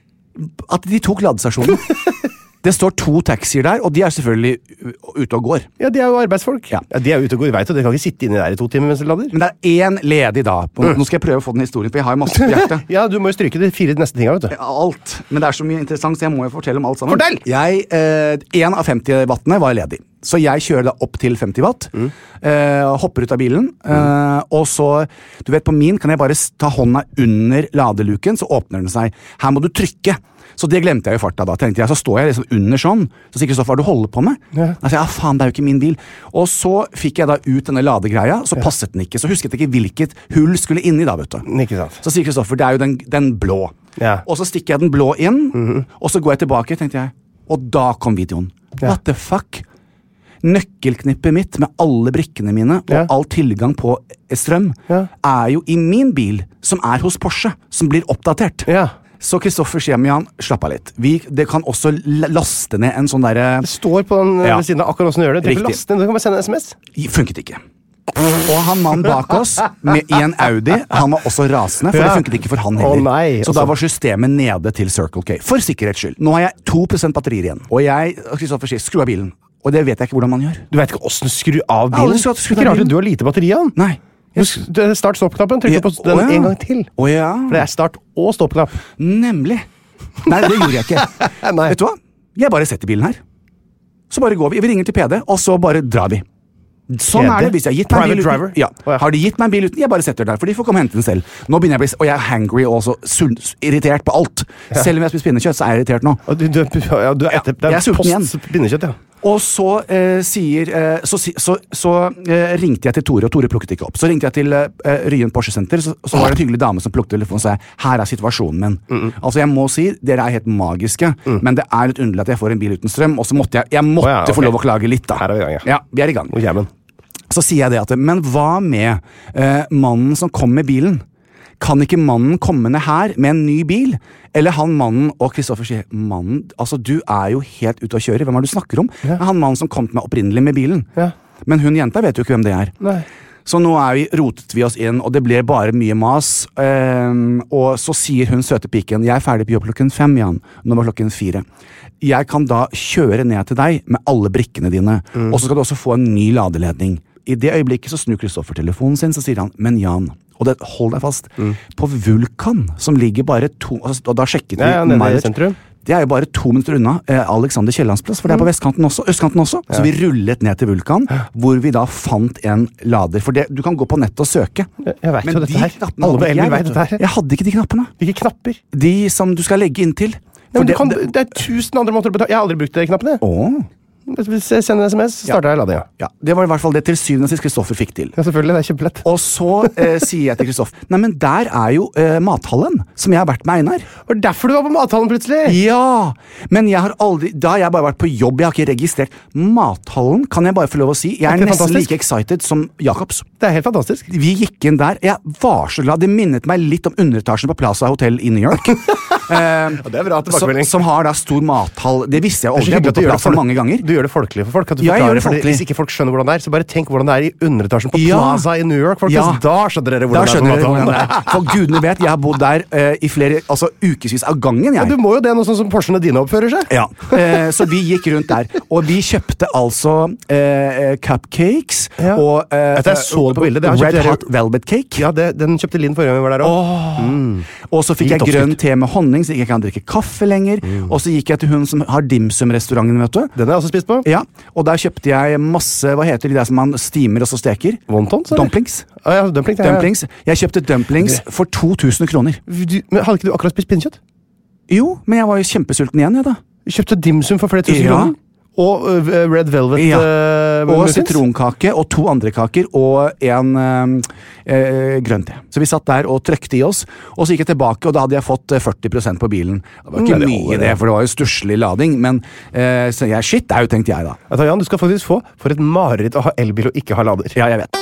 at de tok ladestasjonen. Det står to taxier der, og de er selvfølgelig ute og går. Ja, de er jo arbeidsfolk. Ja. Ja, de er ute og går, vet du. De kan ikke sitte inne der i to timer mens de lader. Men det er én ledig da. Nå skal jeg prøve å få den historien, for jeg har jo masse på hjertet. Ja, du må jo stryke de fire neste tingene, vet du. Alt. Men det er så mye interessant, så jeg må jo fortelle om alt sammen. Fortell! Jeg, eh, en av femti wattene var ledig. Så jeg kjører da opp til femti watt, mm. eh, hopper ut av bilen, mm. eh, og så, du vet, på min kan jeg bare ta hånda under ladeluken, så åpner den seg. Her må du trykke. Så det glemte jeg i farta da, tenkte jeg. Så står jeg liksom under sånn, så sier Kristoffer, hva du holder på med? Ja. Altså, ja, faen, det er jo ikke min bil. Og så fikk jeg da ut denne ladegreia, så ja. passet den ikke. Så husket jeg ikke hvilket hull skulle inn i da, vet du. Ikke sant. Så sier Kristoffer, det er jo den, den blå. Ja. Og så stikker jeg den blå inn, mm-hmm. og så går jeg tilbake, tenkte jeg. Og da kom videoen. Ja. What the fuck? Nøkkelknippet mitt med alle brikkene mine og ja. all tilgang på strøm ja. er jo i min bil, som er hos Porsche, som blir oppdatert. Ja. Så Kristoffer sier med Jan, slapp av litt. Vi, det kan også laste ned en sånn der... Det står på den ja. ved siden av akkurat hvordan du gjør det. Du kan laste ned, du kan bare sende en sms. Funket ikke. Og han mann bak oss, med, i en Audi, han var også rasende, for ja. det funket ikke for han heller. Å, nei, så da var systemet nede til Circle K. For sikkerhets skyld. Nå har jeg to prosent batterier igjen. Og jeg, Kristoffer sier, skru av bilen. Og det vet jeg ikke hvordan man gjør. Du vet ikke hvordan du skru av bilen? Ja, skru ikke rart du har lite batteri igjen. Nei. Start stopp-knappen, trykk på den oh, ja. en gang til. Oh, ja. For det er start og stopp-knapp. Nemlig. Nei, det gjorde jeg ikke. Vet du hva? Jeg bare setter bilen her. Så bare går vi, vi ringer til P D, og så bare drar vi. Sånn er det hvis jeg har gitt meg en bil uten. Ja. Oh, ja. Har de gitt meg en bil uten, jeg bare setter den der, for de får komme og hente den selv. Nå begynner jeg å bli, og jeg er hangry og også sul- irritert på alt. Ja. Selv om jeg spiser pinnekjøtt, så er jeg irritert nå. Og du, du, ja, du er etter, ja, jeg er sulten igjen. Pinnekjøtt, ja. Og så eh, sier eh, Så, så, så eh, ringte jeg til Tore, og Tore plukket ikke opp. Så ringte jeg til eh, Ryen Porsche Center, så, så var det en hyggelig dame som plukket telefonen og sa her er situasjonen min. Mm -mm. Altså jeg må si, dere er helt magiske, mm. men det er litt underlig at jeg får en bil uten strøm, og så måtte jeg, jeg måtte oh, ja, okay. få lov å klage litt da. Her er vi i gang, ja. Ja, vi er i gang. Og hjemmen. Så sier jeg det at, men hva med eh, mannen som kom med bilen? Kan ikke mannen komme ned her med en ny bil? Eller han mannen, og Kristoffer sier, mannen, altså du er jo helt ute å kjøre, hvem er det du snakker om? Ja. Han mannen som kom med opprinnelig med bilen. Ja. Men hun jenta vet jo ikke hvem det er. Nei. Så nå er vi, rotet vi oss inn, og det ble bare mye mas. Um, og så sier hun søte piken, jeg er ferdig på jobb klokken fem, Jan. Nå var klokken fire. Jeg kan da kjøre ned til deg med alle brikkene dine, mm. og så skal du også få en ny ladeledning. I det øyeblikket så snur Kristoffer telefonen sin, så sier han, men Jan, og det, hold deg fast, mm. på Vulkan, som ligger bare to, og da sjekket vi, ja, ja, i sentrum. Det er jo bare to minutter unna eh, Alexander Kiellands plass, for det er på vestkanten også, østkanten også, ja. Så vi rullet ned til Vulkan, hvor vi da fant en lader, for det, du kan gå på nettet og søke. Jeg, jeg vet men jo dette her, knappene, alle med elbil vet dette her. Jeg hadde ikke de knappene. Hvilke knapper? De som du skal legge inn til. Ja, det, kan, det er tusen andre måter å betale, jeg har aldri brukt de knappene. Åh. Send en sms, starter jeg ladinga. Ja, det var i hvert fall det til syvende sist Kristoffer fikk til. Ja, selvfølgelig, det er kjempelett. Og så eh, sier jeg til Kristoffer, nei, men der er jo eh, mathallen, som jeg har vært med Einar. Var det derfor du var på mathallen plutselig? Ja, men jeg har aldri, da har jeg bare vært på jobb, jeg har ikke registrert. Mathallen kan jeg bare få lov å si, jeg er, er nesten fantastisk. Like excited som Jakobs. Det er helt fantastisk. Vi gikk inn der, jeg var så glad, det minnet meg litt om underetasjen på Plaza Hotel i New York. eh, ja, det er bra tilbakemelding. Som, som har da stor mathall, det visste jeg aldri, jeg har bodd på Plaza mange ganger. Du gjør det folkelig for folk, at du forklarer, ja, for hvis ikke folk skjønner hvordan det er, så bare tenk hvordan det er i underetasjen på ja. Plaza i New York, folkens. Ja. Da skjønner dere hvordan, skjønner det, er hvordan det er. For gudene vet, jeg har bodd der uh, i flere, altså ukesvis av gangen, jeg. Ja, du må jo det, noe sånn som Porschene dine oppfører seg. Ja, uh, så vi gikk rundt der, og vi kjøpte altså uh, cupcakes, ja. og uh, jeg så det på bildet. Det Red Hot Velvet Cake. Ja, det, den kjøpte Linn forrige gang vi var der også. Oh. Mm. Og så fikk jeg grønn te med honning, så jeg ikke kan drikke kaffe lenger, mm. og så gikk jeg til hun som har dimsum-restauranten, vet du. Den har jeg også spist på. Ja, og der kjøpte jeg masse, hva heter de der som man steamer og så steker? Wontons? Dumplings. Ah, ja, dumplings, ja, ja. dumplings. Jeg kjøpte dumplings for to tusen kroner. Du, men hadde ikke du akkurat spist pinnekjøtt? Jo, men jeg var jo kjempesulten igjen, jeg da. Kjøpte dimsum for flere tusen ja. kroner? Og uh, Red Velvet ja. uh, og sitronkake og to andre kaker og en uh, uh, grønn te. Så vi satt der og trøkte i oss, og så gikk jeg tilbake, og da hadde jeg fått førti prosent på bilen. Det var ikke mm, mye det, for det var jo stusslig lading, men uh, så jeg, shit, det er jo, tenkte jeg da. Vet du, Jan, du skal faktisk få for et mareritt å ha elbil og ikke ha lader. Ja, jeg vet.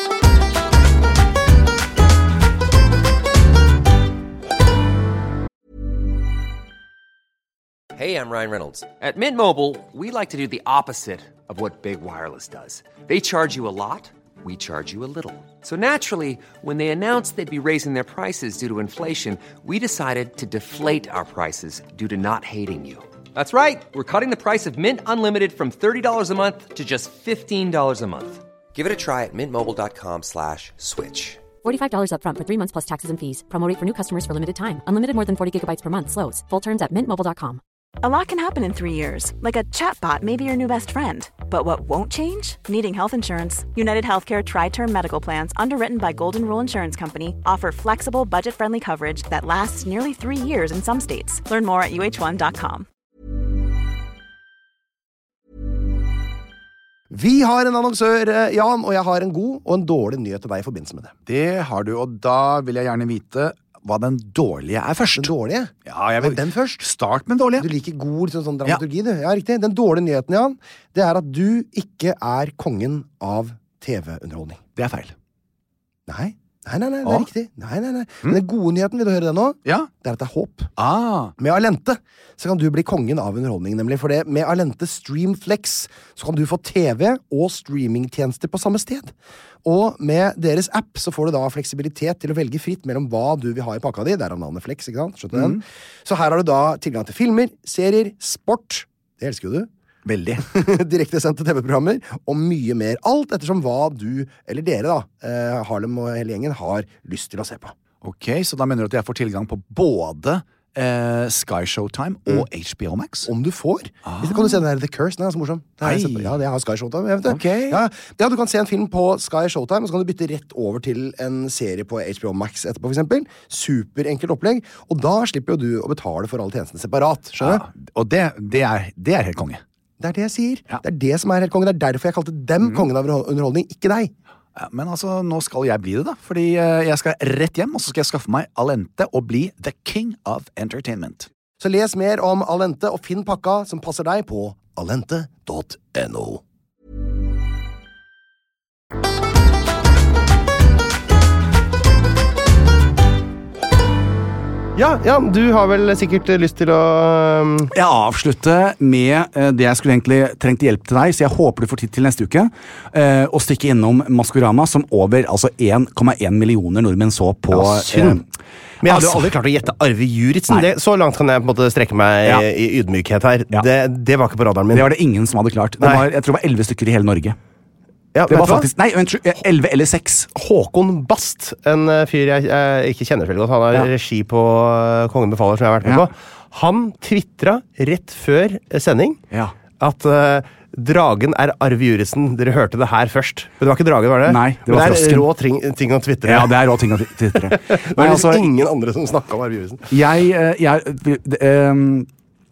Hey, I'm Ryan Reynolds. At Mint Mobile, we like to do the opposite of what Big Wireless does. They charge you a lot, we charge you a little. So naturally, when they announced they'd be raising their prices due to inflation, we decided to deflate our prices due to not hating you. That's right. We're cutting the price of Mint Unlimited from thirty dollars a month to just fifteen dollars a month. Give it a try at mintmobile.com slash switch. forty-five dollars up front for three months plus taxes and fees. Promo rate for new customers for limited time. Unlimited more than forty gigabytes per month. Slows full terms at mint mobile dot com. A lot can happen in three years, like a chatbot may be your new best friend. But what won't change? Needing health insurance. United Healthcare Tri-Term Medical Plans, underwritten by Golden Rule Insurance Company, offer flexible, budget-friendly coverage that lasts nearly three years in some states. Learn more at U H one dot com. Vi har en annonsør, Jan, og jeg har en god og en dårlig nyhet til deg i forbindelse med det. Det har du, og da vil jeg gjerne vite hva den dårlige er først. Den dårlige? Ja, jeg vil den først. Start med den dårlige. Du liker god sånn, sånn dramaturgi, ja. Du. Ja, riktig. Den dårlige nyheten, Jan, det er at du ikke er kongen av T V-underholdning. Det er feil. Nei. Nei, nei, nei, det er riktig. Nei, nei, nei. Men den gode nyheten, vil du høre det nå? Ja. Det er at det er håp. Ah. Med Alente så kan du bli kongen av underholdning, nemlig. For det, med Alente Streamflex så kan du få T V og streamingtjenester på samme sted. Og med deres app så får du da fleksibilitet til å velge fritt mellom hva du vil ha i pakka di. Der er navnet Flex, ikke sant? Skjønner du den? Mm. Så her har du da tilgang til filmer, serier, sport. Det elsker jo du. Veldig. Direktesendte T V-programmer og mye mer. Alt ettersom hva du, eller dere da, eh, Harlem og hele gjengen, har lyst til å se på. Ok, så da mener du at jeg får tilgang på både eh, Sky Showtime og mm. H B O Max? Om du får. Ah. Hvis du kan du se den der The Curse, den er så morsom. Er ja, det har Sky Showtime, jeg vet det. Okay. Ja, ja, du kan se en film på Sky Showtime, og så kan du bytte rett over til en serie på H B O Max etterpå, for eksempel. Superenkelt opplegg, og da slipper jo du å betale for alle tjenestene separat, skjønner du? Ja, og det, det, er, det er helt konge. Det er det jeg sier. Ja. Det er det som er helt konge. Det er derfor jeg kalte dem mm. kongen av underholdning, ikke deg. Ja, men altså, nå skal jeg bli det da. Fordi uh, jeg skal rett hjem, og så skal jeg skaffe meg Alente og bli the king of entertainment. Så les mer om Alente og finn pakka som passer deg på alente dot no. Ja, ja, du har vel sikkert lyst til å um... Jeg avslutter med uh, det jeg skulle egentlig trengt hjelp til deg, så jeg håper du får tid til neste uke uh, å stikke innom Maskorama, som over altså en komma en millioner nordmenn så på. Ja, synd. Uh, Men jeg hadde altså, jo aldri klart å gjette Arve Juritzen. Det, så langt kan jeg på en måte strekke meg ja. i ydmykhet her. Ja. Det, det var ikke på radaren min. Det var det ingen som hadde klart. Det var, jeg tror det var elleve stykker i hele Norge. Ja, det var faktisk, nei, elleve eller seks. Håkon Bast, en fyr jeg, jeg ikke kjenner veldig godt, han har ja. regi på Kongen befaler, som jeg har vært med ja. på. Han twitret rett før sending ja. at uh, dragen er Arve Juritzen. Dere hørte det her først. Men det var ikke dragen, var det? Nei, det var frosken. Det er rå ting, ting å twittre. Ja, det er rå ting å twittre. Det var liksom altså, ingen andre som snakket om Arve Juritzen. Jeg, jeg, jeg um,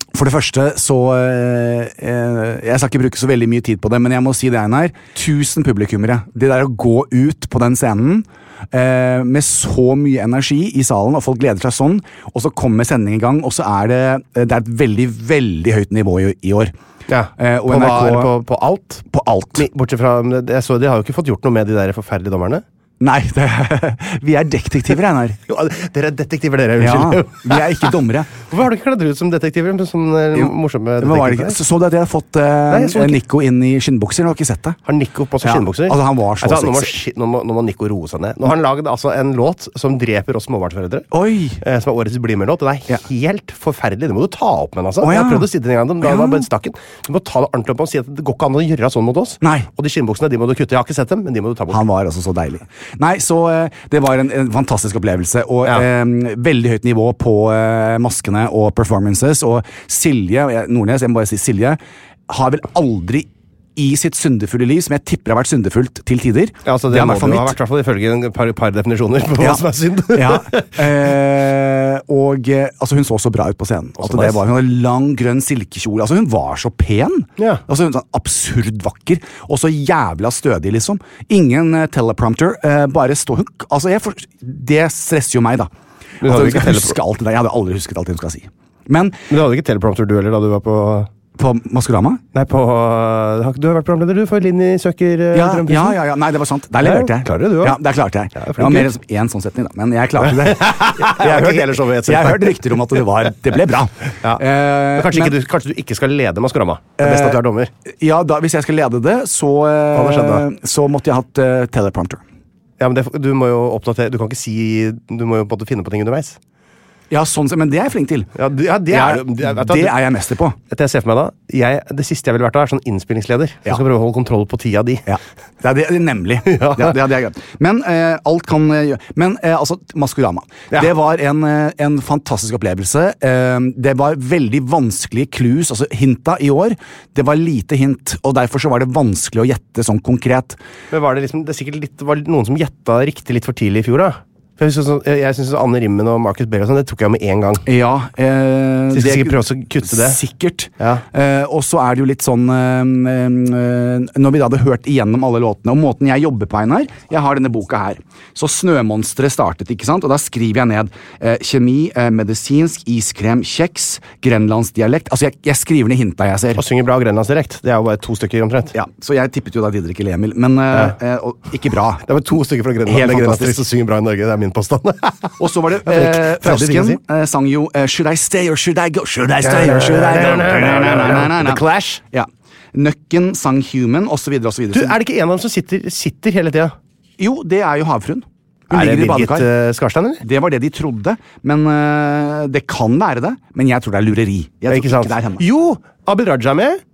For det første så eh, jeg skal ikke bruke så veldig mye tid på det, men jeg må si det, Einar. Tusen publikummere. Det der å gå ut på den scenen eh, med så mye energi i salen, og folk gleder seg sånn, og så kommer sendingen i gang, og så er det, det er et veldig, veldig høyt nivå i, i år. Ja, eh, og på, N R K, på, på alt? På alt. Bortsett fra, jeg så de har jo ikke fått gjort noe med de der forferdelige dommerne. Nei, det, vi er detektiver, Einar. Jo, dere er detektiver, dere. Ja, vi er ikke dommere. Hvorfor har du ikke kledd ut som detektiver? Med sånne jo, morsomme detektiver? Så, så du at jeg har fått uh, Nei, Nico inn i skinnbukser? Jeg har ikke sett det. Har Nico på seg ja. skinnbukser? Altså, han var så altså, nå, må, nå, må, nå må Nico roe seg ned. Nå har han laget altså, en låt som dreper oss småbarnsforeldre. Oi! Eh, som er årets bli-med-låt. Den er ja. helt forferdelig. Det må du ta opp med den, altså. Oh, ja. Jeg har prøvd å si det en gang, da var bare stakken. Du må ta det ordentlig opp og si at det går ikke an å gjøre sånn mot oss. Nei. Og de skinnbuksene, de må du kutte. Jeg har ikke sett dem, men de må du ta bort. Han var altså så deilig. Nei, så det var en, en fantastisk opplevelse, og ja. eh, veldig høyt nivå på eh, maskene og performances, og Silje, Nordnes, jeg må bare si Silje, har vel aldri i sitt syndefulle liv, som jeg tipper har vært syndefullt til tider. Ja, altså det, det må det ha vært, i hvert fall ifølge en par, par definisjoner på ja. hva som er synd. ja. eh, og altså, hun så så bra ut på scenen. Altså, det var, hun hadde lang, grønn silkekjole. Altså, hun var så pen. Ja. Altså, hun var sånn absurd vakker, og så jævla stødig, liksom. Ingen uh, teleprompter, uh, bare stå hun, altså, jeg for, det stresser jo meg, da. At hun skal huske alt det der. Jeg hadde aldri husket alt det hun skal si. Men, Men du hadde ikke teleprompter du heller da du var på... På Maskorama? Nei, på... Du har vært programleder, du, for Linni søker ja, ja, ja, ja, nei, det var sant. Der leverte jeg. Klarer du, ja, der klarte jeg. Ja, det var mer enn en sånn setning, da. Men jeg klarte det. Jeg, jeg, har hørt, jeg, jeg har hørt rykter om at det var... Det ble bra. Ja. Eh, kanskje, men, ikke, du, kanskje du ikke skal lede Maskorama? Det er best at du er dommer. Ja, da, hvis jeg skal lede det, så, eh, så måtte jeg hatt uh, teleprompter. Ja, men det, du må jo oppdatere... Du kan ikke si... Du må jo på en måte finne på ting underveis. Ja, sånn, men det er jeg flink til. Ja, det, ja, det, er, det, er, det er jeg mester på. Dette jeg ser for meg da, jeg, det siste jeg ville vært da er sånn innspillingsleder. Ja. Jeg skal prøve å holde kontroll på tida di. Ja, det er det, nemlig. ja. Ja, det, det er greit. Men eh, alt kan gjøre. Men eh, altså, Maskorama. Ja. Det var en, en fantastisk opplevelse. Eh, det var veldig vanskelige clues, altså hinta i år. Det var lite hint, og derfor så var det vanskelig å gjette sånn konkret. Men var det liksom, det er sikkert litt, var det noen som gjetta riktig litt for tidlig i fjor da? For jeg synes, jeg synes Anne Rimmen og Marcus Berg og sånn, det tok jeg med en gang. Ja. Eh, så jeg skal sikkert prøve å kutte det. Sikkert. Ja. Eh, og så er det jo litt sånn, eh, eh, når vi da hadde hørt igjennom alle låtene, og måten jeg jobber på, Einar, jeg har denne boka her. Så Snømonstret startet, ikke sant? Og da skriver jeg ned eh, kjemi, eh, medisinsk, iskrem, kjeks, grenlandsdialekt. Altså, jeg, jeg skriver ned hinta jeg ser. Og synger bra grenlandsdialekt. Det er jo bare to stykker omtrent. Ja, så jeg tippet jo da Didrik eller Emil, men eh, ja. eh, og, ikke bra. Det var to stykker fra Grenland. Helt fantastisk. Som synger bra i Norge, det er min påstand. Og så var det eh, Frosken eh, sang jo eh, Should I stay or should I go? Should I stay or should I go? The Clash. Ja. Nøkken sang Human, og så videre og så videre. Du, er det ikke en av dem som sitter, sitter hele tida? Jo, det er jo Havfruen. Hun er det Birgit uh, Skarstein, eller? Det var det de trodde, men uh, det kan være det. Men jeg tror det er lureri. Jeg tror ikke, ikke det er henne. Jo, Abid Raja er med.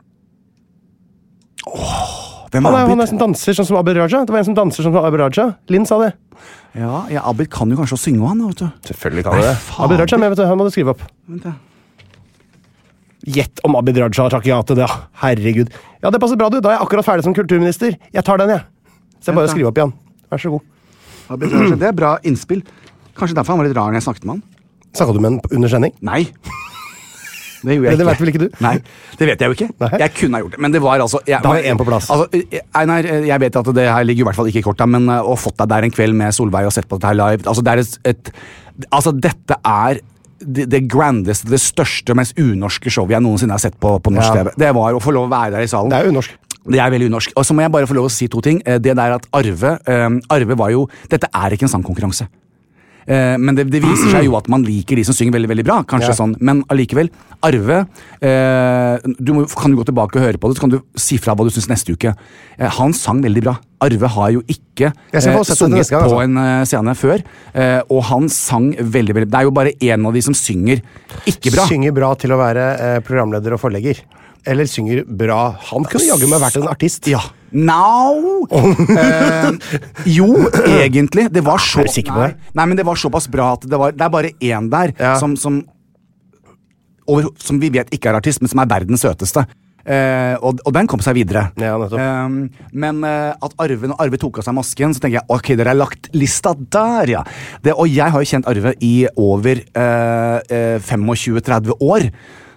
Åh, hvem er Abid? Han er en som danser sånn som Abid Raja. Det var en som danser sånn som Abid Raja. Linn sa det. Ja, ja, Abid kan jo kanskje å synge han, vet du. Selvfølgelig kan Nei, det. Faen. Abid Raja er med, vet du. Han må du skrive opp. Vent da. Gjett om Abid Raja har takket ja til det. Herregud. Ja, det passer bra, du. Da er jeg akkurat ferdig som kulturminister. Jeg tar den, jeg. Så jeg bare skriver opp igjen. Vær så god. Abid Raja, det er bra innspill. Kanskje derfor han var litt rar når jeg snakket med han. Snakket du med han under sending? Nei. Det gjorde jeg ikke. Det vet vel ikke du? Nei, det vet jeg jo ikke. Nei. Jeg kunne ha gjort det, men det var altså... Jeg, da er en på plass. Altså, Einar, jeg vet at det her ligger i hvert fall ikke i korta, men å fått deg der en kveld med Solveig og sett på dette her live, altså det er et... et altså dette er det, det grandeste, det største og mest unorske showet jeg noensinne har sett på, på norsk ja. T V. Det var å få lov å være der i salen. Det er unorsk. Det er veldig unorsk. Og så må jeg bare få lov å si to ting. Det der at Arve, um, Arve var jo... Dette er ikke en sangkonkurranse. Eh, men det, det viser seg jo at man liker de som synger veldig, veldig bra, kanskje ja. Sånn, men allikevel, Arve, eh, du må, kan du gå tilbake og høre på det, så kan du si fra hva du synes neste uke. Eh, han sang veldig bra. Arve har jo ikke eh, sunget gang, altså. På en uh, scene før, eh, og han sang veldig, veldig, det er jo bare en av de som synger ikke bra. Synger bra til å være eh, programleder og forlegger. Eller synger bra. Han kunne jagge meg vært en artist. Ja. Now! uh, jo, egentlig. Det var så... Er du sikker på det? Nei, men det var såpass bra at det, var, det er bare en der ja. som, som, over, som vi vet ikke er artist, men som er verdens søteste. Uh, og, og den kom seg videre. Ja, uh, men uh, at Arve, når Arve tok av seg masken, så tenker jeg, ok, dere har lagt lista der, ja. Det, og jeg har jo kjent Arve i over uh, uh, tjuefem til tretti år.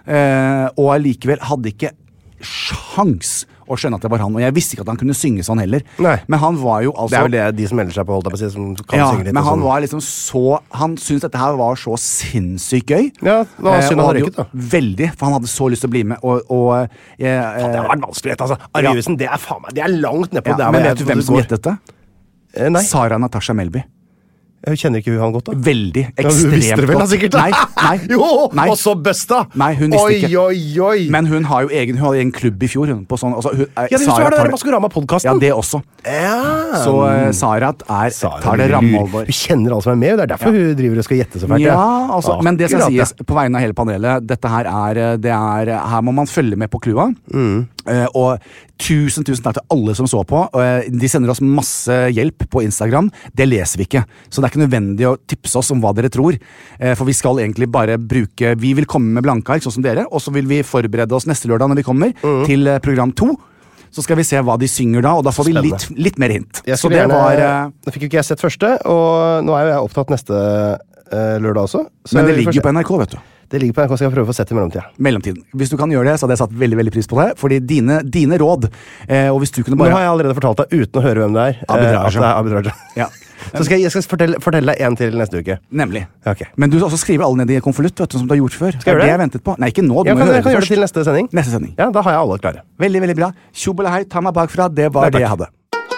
eh, og allikevel hadde ikke sjans å skjønne at det var han, og jeg visste ikke at han kunne synge sånn heller. Nei. Men han var jo altså... Det er vel det de som melder seg på, holdt jeg på å si, som kan ja, synge litt. Men han sånn. var liksom så... Han syntes dette her var så sinnssykt gøy. Ja, det var synd han røyket da. Veldig, for han hadde så lyst til å bli med, og... og jeg, Faen, det har vært vanskelig, altså. Arjusen, ja. det er faen meg, det er langt ned på ja, der. Men vet du hvem som gjettet det? Eh, nei. Sara Natasha Melby. Jeg kjenner ikke hun han godt da. Veldig, ekstremt ja, vel, godt. Sikkert, nei, nei. jo, nei. Og så bøsta. Nei, hun visste oi, ikke. Oi, oi. Men hun har jo egen, hun hadde egen klubb i fjor. Hun, på sånn, altså, hun, ja, det Sara var det tar, der Maskorama-podcasten. Ja, det også. Ja. Så uh, Sara er, Sara, tar det rammealvor. Du kjenner alle som er med, det er derfor ja. hun driver og skal gjette så fælt. Ja, altså, ah, men det skal akkurat, sies på vegne av hele panelet, dette her er, det er, her må man følge med på klua. Mm. Uh, og tusen, tusen takk til alle som så på. Uh, de sender oss masse hjelp på Instagram. Det leser vi ikke. Så det er ikke nødvendig å tipse oss om hva dere tror. Uh, for vi skal egentlig bare bruke, vi vil komme med blankark, sånn som dere, og så vil vi forberede oss neste lørdag når vi kommer mm. til uh, program to. Så skal vi se hva de synger da, og da får vi litt, litt mer hint. Så det gjerne, var... Uh, nå fikk jo ikke jeg sett første, og nå er jo jeg opptatt neste uh, lørdag også. Så men det ligger jo på N R K, vet du. Det ligger på N R K, så jeg skal prøve å få sett i mellomtiden. Mellomtiden. Hvis du kan gjøre det, så hadde jeg satt veldig, veldig pris på det, fordi dine, dine råd, eh, og hvis du kunne bare... Nå har jeg allerede fortalt deg, uten å høre hvem det er, Abid Raja. at det er Abid Raja. Ja. Så skal jeg, jeg skal fortelle, fortelle deg en til neste uke. Nemlig. Okay. Men du også skriver alle ned i konvolutt, vet du, som du har gjort før. Skal jeg gjøre det? Det jeg ventet på. Nei, ikke nå, du ja, må kan, høre jeg kan det gjøre først. det til neste sending. Neste sending. Ja, da har jeg alle klare. Veldig, veldig bra. Tjobelahei, ta meg bakfra, det var Nei, det jeg hadde.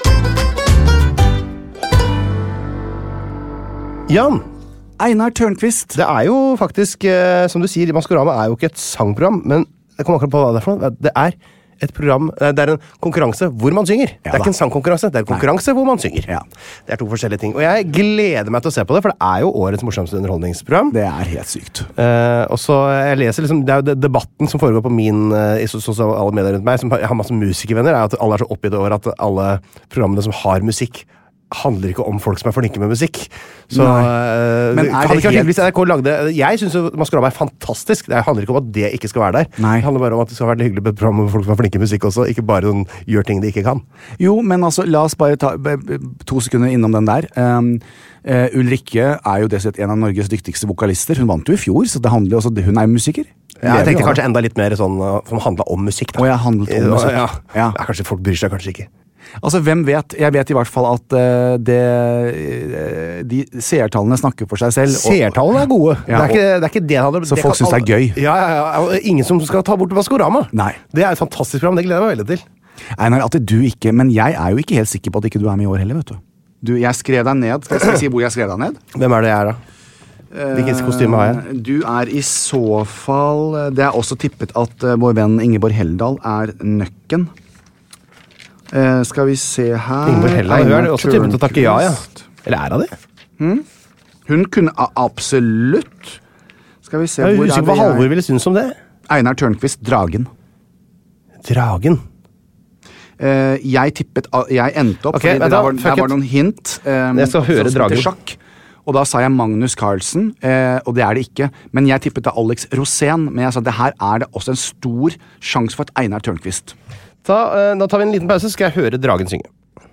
Jan! Einar Tørnquist. Det er jo faktisk, eh, som du sier, Maskorama er jo ikke et sangprogram, men jeg kommer akkurat på hva det er for noe. Det er et program, det er en konkurranse hvor man synger. Ja, det er ikke en sangkonkurranse, det er en konkurranse Nei. hvor man synger. Ja. Det er to forskjellige ting. Og jeg gleder meg til å se på det, for det er jo årets morsomste underholdningsprogram. Det er helt sykt. Uh, og så jeg leser liksom, det er jo debatten som foregår på min, uh, i sosiale medier rundt meg, som jeg har masse musikervenner, er at alle er så oppgitt over at alle programmene som har musikk, handler ikke om folk som er flinke med musikk. Så uh, Men er det det helt... Hvis N R K lagde... Jeg synes jo Maskorama er fantastisk. Det handler ikke om at det ikke skal være der. Nei. Det handler bare om at det skal være hyggelig med et program med folk som er flinke i musikk også, ikke bare sånn, gjør ting de ikke kan. Jo, men altså, la oss bare ta to sekunder innom den der. Um, uh, Ulrikke er jo dessuten en av Norges dyktigste vokalister. Hun vant jo i fjor, så det handler jo også... Hun er jo musiker. Ja, jeg tenkte kanskje enda litt mer sånn, som handlet om musikk. Da. Og jeg handlet om musikk. Ja, ja. ja. Kanskje folk bryr seg kanskje ikke. Altså, hvem vet? Jeg vet i hvert fall at uh, det, uh, de seertallene snakker for seg selv. Seertallene er gode. Ja, det, er ikke, det er ikke det han hadde... Så det folk synes det er gøy. Ja, ja, ja. Ingen som skal ta bort Maskorama. Nei. Det er et fantastisk program, det gleder jeg meg veldig til. Einar, at du ikke... Men jeg er jo ikke helt sikker på at ikke du er med i år heller, vet du. du jeg skrev deg ned. Skal jeg si hvor jeg skrev deg ned? Hvem er det jeg er da? Hvilket kostyme har jeg? Du er i så fall... Det er også tippet at uh, vår venn Ingeborg Heldal er nøkken. Uh, skal vi se her... Ingeborg Heldal, hun er også typen til å takke ja, ja. Eller er hun det? Hmm? Hun kunne uh, absolutt... Skal vi se... Jeg hvor husker hva Halvor ville synes om det. Einar Tørnquist, Dragen. Dragen? Uh, jeg tippet... Uh, jeg endte opp, okay, fordi det var, der var noen hint. Um, jeg skal høre Dragen. Sjakk. Og da sa jeg Magnus Carlsen, eh, og det er det ikke. Men jeg tippet da Alex Rosén. Men jeg sa det her er det også en stor sjanse for et Einar Tørnquist. Da, eh, da tar vi en liten pause, så skal jeg høre Dragen synge.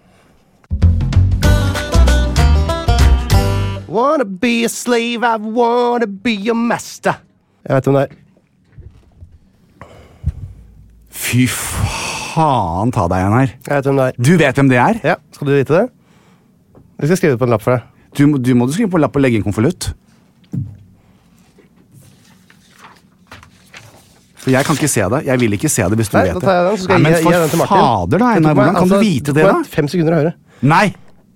Wanna be a slave, I wanna be your master. Jeg vet hvem det er. Fy faen, ta deg en her. Jeg vet hvem det er. Du vet hvem det er? Ja, skal du vite det? Jeg skal skrive det på en lapp for deg. Du, du må du skrive på lapp og legge en konvolutt. For jeg kan ikke se det. Jeg vil ikke se det hvis du Nei, vet da tar jeg den, så skal det. Nei, jeg gi, men gi den til for Martin. fader da, Einar, hvordan kan altså, du vite det da? Fem sekunder å høre. Nei!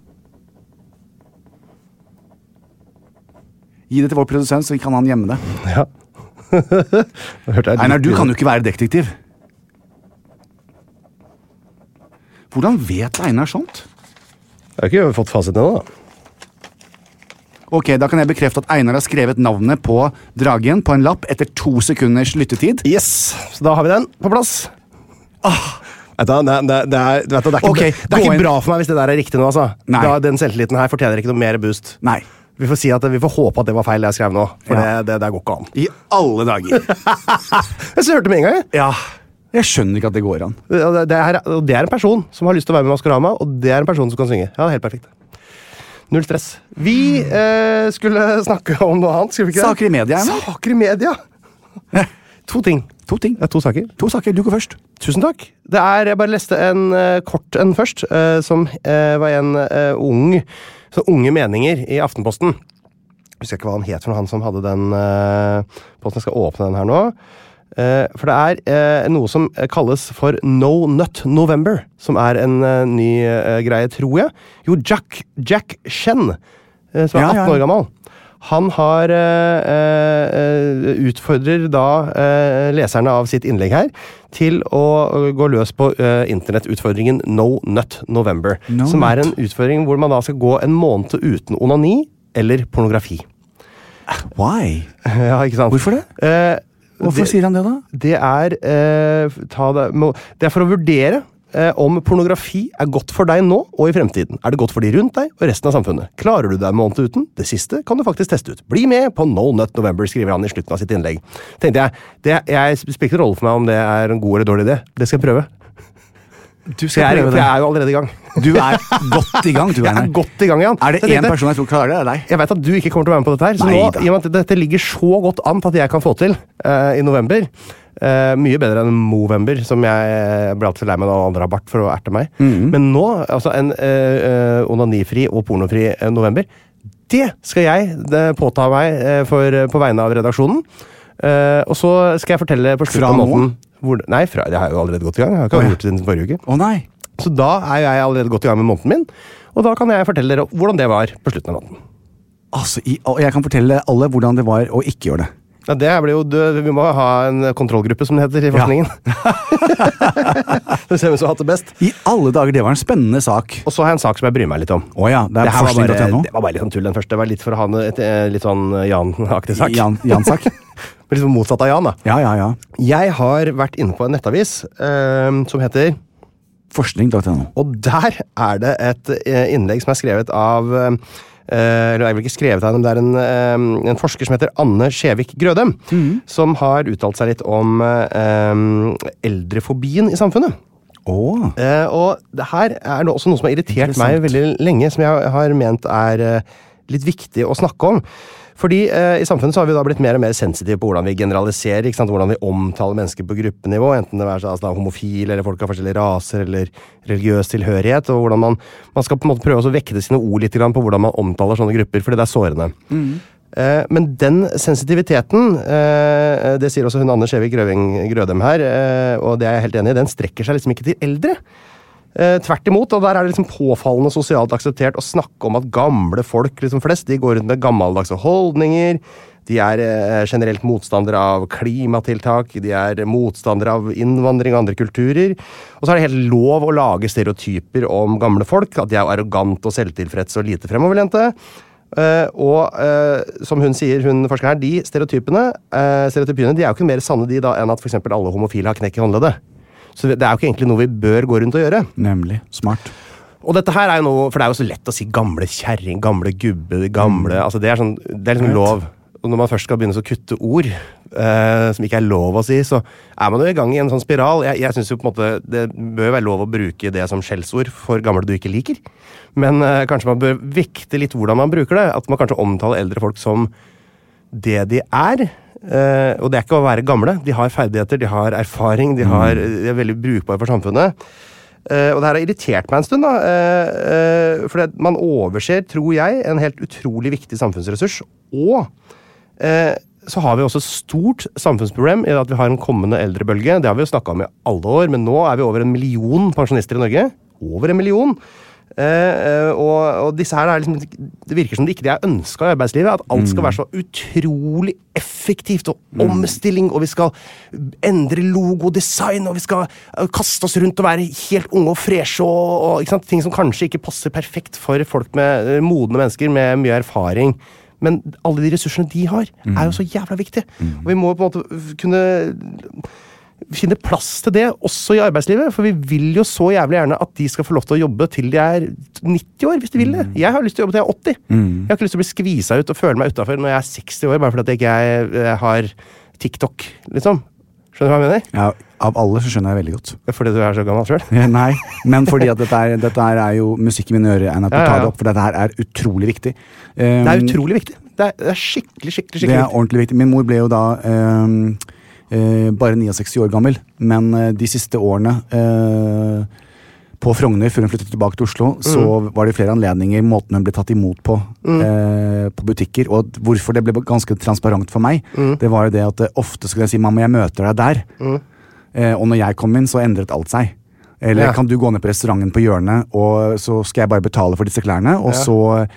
Gi det til vår produsent, så kan han gjemme det. Ja. Einar, du kan jo ikke være detektiv. Hvordan vet Einar sånt? Jeg har ikke fått fasiten ennå, da. Ok, da kan jeg bekrefte at Einar har skrevet navnet på dragen på en lapp etter to sekunders lyttetid. Yes, så da har vi den på plass. Ah. Vet du, det, det, det, er, vet du, det er ikke, okay, det er ikke bra for meg hvis det der er riktig nå, altså. Nei. Da, den selvtilliten her fortjener ikke noe mer boost. Nei. Vi får si at vi får håpe at det var feil det jeg skrev nå, for ja. det, det, det går ikke an. I alle dager. Jeg så hørte med en gang. Ja, jeg skjønner ikke at det går an. Det, det, er, det er en person som har lyst til å være med i Maskorama, og det er en person som kan synge. Ja, helt perfekt. Null stress. Vi eh, skulle snakke om noe annet, skulle vi ikke det? Saker i media, Einar. Saker i media! To ting. To ting. Ja, to saker. To saker, du går først. Tusen takk. Det er, jeg bare leste en uh, kort en først, uh, som uh, var en uh, ung, så unge meninger i Aftenposten. Jeg husker ikke hva han het for han som hadde den uh, posten. Jeg skal åpne den her nå. Uh, for det er uh, noe som kalles for No Nut November, som er en uh, ny uh, greie, tror jeg. Jo, Jack, Jack Chen, uh, som er ja, atten ja. år gammel. Han har uh, uh, utfordrer da uh, leserne av sitt innlegg her til å gå løs på uh, internettutfordringen No Nut November, no som er en utfordring hvor man da skal gå en måned uten onani eller pornografi. Why? Ja, ikke sant? Hvorfor det? Uh, Hvorfor det, sier han det da? Det er, uh, ta det, må, det er for å vurdere uh, om pornografi er godt for deg nå og i fremtiden. Er det godt for de rundt deg og resten av samfunnet? Klarer du deg en måned uten? Det siste kan du faktisk teste ut. Bli med på No Nut November, skriver han i slutten av sitt innlegg. Tenkte jeg, det, jeg spiller ikke rolle for meg om det er en god eller dårlig idé. Det skal jeg prøve. Du skal jeg, prøve det. Jeg er jo allerede i gang. Du er godt i gang, du er Jeg er godt i gang, Jan. Er det en person jeg tror klarer det, er deg? Jeg vet at du ikke kommer til å være med på dette her. Så Nei, nå, i og med at dette ligger så godt an til at jeg kan få til uh, i november, uh, mye bedre enn Movember, som jeg ble alltid lei meg da andre har bart for å erte meg. Mm-hmm. Men nå, altså en uh, uh, onanifri og pornofri uh, november, det skal jeg det, påta meg uh, for, uh, på vegne av redaksjonen. Uh, og så skal jeg fortelle på slutten av måneden hvor, nei, fra, jeg har jo allerede gått i gang. Jeg har ikke oh, ja. gjort det siden forrige uke. Å oh, nei. Så da er jeg allerede gått i gang med måneden min, og da kan jeg fortelle dere hvordan det var på slutten av måneden. Altså, jeg kan fortelle alle hvordan det var å ikke gjøre det. Ja, det blir jo død. Vi må ha en kontrollgruppe, som det heter i forskningen. Ja. Det ser vi som har hatt det best. I alle dager, det var en spennende sak. Og så har jeg en sak som jeg bryr meg litt om. Å ja, det er forskning punkt no. Det var bare litt sånn tull den første. Det var litt for å ha en et, et, litt sånn Jan-aktig sak. Jan, Jan-sak. Litt sånn motsatt av Jan, da. Ja, ja, ja. Jeg har vært inne på en nettavis uh, som heter forskning punktum no. Og der er det et uh, innlegg som er skrevet av uh, eller jeg vil ikke skrevet av dem, det er en, uh, en forsker som heter Anne Skjevik Grødem, mm. som har uttalt seg litt om uh, eldrefobien i samfunnet. Oh. Uh, og det her er også noe som har irritert meg veldig lenge, som jeg har ment er uh, litt viktig å snakke om. Fordi eh, i samfunnet så har vi da blitt mer og mer sensitive på hvordan vi generaliserer, ikke sant? Hvordan vi omtaler mennesker på gruppenivå, enten det er altså, da, homofil, eller folk av forskjellige raser, eller religiøs tilhørighet, og hvordan man, man skal på en måte prøve å vekke sine ord litt grann på hvordan man omtaler sånne grupper, fordi det er sårende. Mm. Eh, men den sensitiviteten, eh, det sier også hun Anne Skjevik Grødem her, eh, og det er jeg helt enig i, den strekker seg liksom ikke til eldre. Eh, tvert imot, og der er det liksom påfallende sosialt akseptert å snakke om at gamle folk liksom flest, de går rundt med gammeldagse holdninger, de er eh, generelt motstandere av klimatiltak, de er motstandere av innvandring og andre kulturer, og så er det helt lov å lage stereotyper om gamle folk, at de er arrogant og selvtilfreds og lite fremoverlente. Uh, og uh, som hun sier, hun forsker her, de stereotypene, uh, stereotypene de er jo ikke mer sanne de da enn at for eksempel alle homofile har knekk i håndleddet. Så det er jo ikke egentlig noe vi bør gå rundt og gjøre. Nemlig. Smart. Og dette her er jo noe, for det er jo så lett å si gamle kjerring, gamle gubbe, gamle, mm. altså det er sånn, det er liksom lov. Og når man først skal begynne å kutte ord, eh, som ikke er lov å si, så er man jo i gang i en sånn spiral. Jeg, jeg synes jo på en måte, det bør være lov å bruke det som skjellsord for gamle du ikke liker. Men eh, kanskje man bør vekte litt hvordan man bruker det, at man kanskje omtaler eldre folk som det de er. Uh, og det er ikke å være gamle. De har ferdigheter, de har erfaring, de, har, de er veldig brukbare for samfunnet. Uh, og det her har irritert meg en stund, da. Uh, uh, for man overser, tror jeg, en helt utrolig viktig samfunnsressurs. Og uh, så har vi også et stort samfunnsproblem i at vi har en kommende eldrebølge. Det har vi jo snakket om i alle år, men nå er vi over en million pensjonister i Norge. Over en million. Uh, og, og disse her er liksom, det virker som det ikke er ønsket i arbeidslivet, at alt skal være så utrolig effektivt og mm. omstilling, og vi skal endre logodesign, og vi skal kaste oss rundt og være helt unge og freshe, og, og ikke sant? Ting som kanskje ikke passer perfekt for folk med modne mennesker med mye erfaring. Men alle de ressursene de har, mm. er jo så jævla viktige. Mm. Og vi må på en måte kunne finne plass til det også i arbeidslivet, for vi vil jo så jævlig gjerne at de skal få lov til å jobbe til de er nitti år, hvis de vil det. Jeg har lyst til å jobbe til jeg er åtti. Mm. Jeg har ikke lyst til å bli skvisa ut og føle meg utenfor når jeg er seksti år, bare fordi jeg ikke jeg har TikTok, liksom. Skjønner du hva jeg mener? Ja, av alle så skjønner jeg veldig godt. Fordi du er så gammel selv? Ja, nei, men fordi at dette er, dette er jo musikk i mine ører enn at du tar det opp, for dette her er utrolig viktig. Um, det er utrolig viktig. Det er, det er skikkelig, skikkelig, skikkelig viktig. Det er ordentlig viktig. Min mor ble jo da... Um, eh, bare sekstini år gammel, men eh, de siste årene eh, på Frogner, før hun flyttet tilbake til Oslo, mm. så var det flere anledninger måten hun ble tatt imot på, mm. eh, på butikker, og hvorfor det ble ganske transparent for meg, mm. det var jo det at ofte skulle jeg si, mamma, jeg møter deg der, mm. eh, og når jeg kom inn, så endret alt seg. Eller ja. Kan du gå ned på restauranten på hjørnet, og så skal jeg bare betale for disse klærne, og ja. Så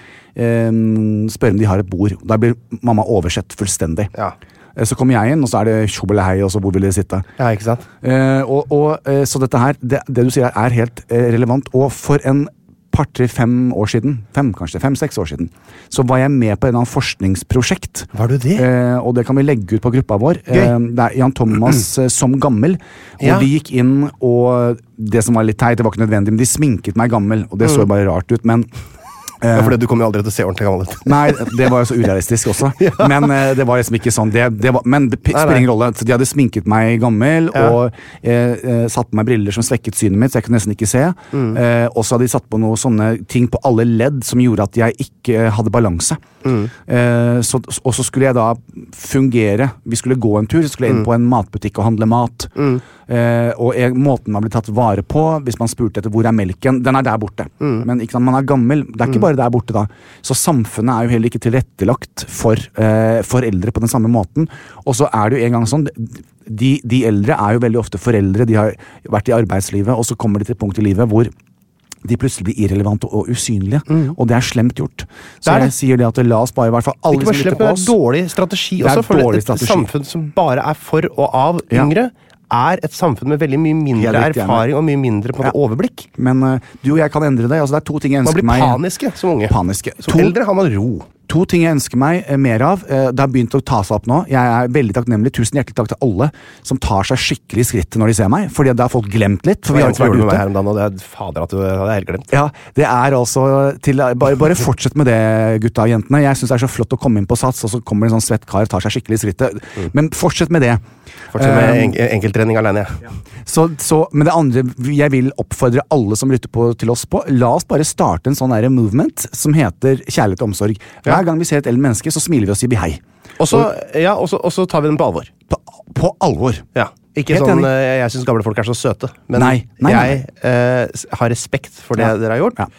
eh, spørre om de har et bord. Da blir mamma oversett fullstendig. Ja. Så kommer jeg inn, og så er det tjobelehei, og så hvor vil de sitte? Ja, ikke sant? Eh, og, og, så dette her, det, det du sier er helt eh, relevant, og for en par, tre, fem år siden, fem kanskje, fem, seks år siden, så var jeg med på en eller annen forskningsprosjekt. Var du det? Eh, og det kan vi legge ut på gruppa vår. Eh, det er Jan Thomas eh, som gammel, og ja. De gikk inn, og det som var litt teit, det var ikke nødvendig, men de sminket meg gammel, og det så bare rart ut, men... Ja, for du kommer jo aldri til å se ordentlig gammel ut. Nei, det var jo så urealistisk også. Ja. Men uh, det var liksom ikke sånn. Det, det var, men det p- spiller ingen rolle. Så de hadde sminket meg gammel, ja. Og eh, eh, satt på meg briller som svekket synet mitt, så jeg kunne nesten ikke se. Mm. Eh, og så hadde de satt på noen sånne ting på alle ledd som gjorde at jeg ikke hadde balanse. Mm. Eh, så, og så skulle jeg da fungere. Vi skulle gå en tur, så skulle jeg inn mm. på en matbutikk og handle mat. Mm. Eh, og jeg, måten man blir tatt vare på, hvis man spurte etter hvor er melken, den er der borte. Mm. Men ikke sant, man er gammel, det er ikke mm. bare der borte da. Så samfunnet er jo heller ikke tilrettelagt for eh, foreldre på den samme måten. Og så er det jo en gang sånn, de, de eldre er jo veldig ofte foreldre, de har vært i arbeidslivet, og så kommer de til et punkt i livet hvor de plutselig blir irrelevante og usynlige, mm. og det er slemt gjort. Så det det. Jeg sier det at la oss bare, i hvert fall alle som lytter på oss... Det er dårlig strategi også, for et strategi. Samfunn som bare er for og av yngre, ja. Er et samfunn med veldig mye mindre erfaring og mye mindre på ja. Overblikk. Men uh, du og jeg kan endre det. Altså, det er to ting jeg ønsker meg. Man blir paniske meg. Som unge. Paniske. Som to, eldre har man ro. To ting jeg ønsker meg eh, mer av. Eh, det har begynt å ta seg opp nå. Jeg er veldig takknemlig. Tusen hjertelig takk til alle som tar seg skikkelig skritt når de ser meg. Fordi det har folk glemt litt. For vi har ikke vært ute. Her om dagen, og det er fader at du hadde helt glemt. Ja, det er altså til, bare, bare fortsett med det, gutta og jentene. Jeg synes det er så flott å komme inn på Sats, og så kommer en sånn svett kar og tar seg skikkelig skrittet. Mm. Men fortsett med det. Fortsett med en, enkelttrening alene, ja. Så, så, men det andre, jeg vil oppfordre alle som lytter på, til oss på, la oss bare starte en sånn der movement som heter kjærlighet og omsorg. Hver ja. Gang vi ser et eldre menneske, så smiler vi og sier vi hei. Og så ja, tar vi den på alvor. På, på alvor? Ja. Ikke helt sånn, enig. Jeg synes gamle folk er så søte, men nei, nei, jeg nei. Eh, har respekt for det ja. Dere har gjort. Ja.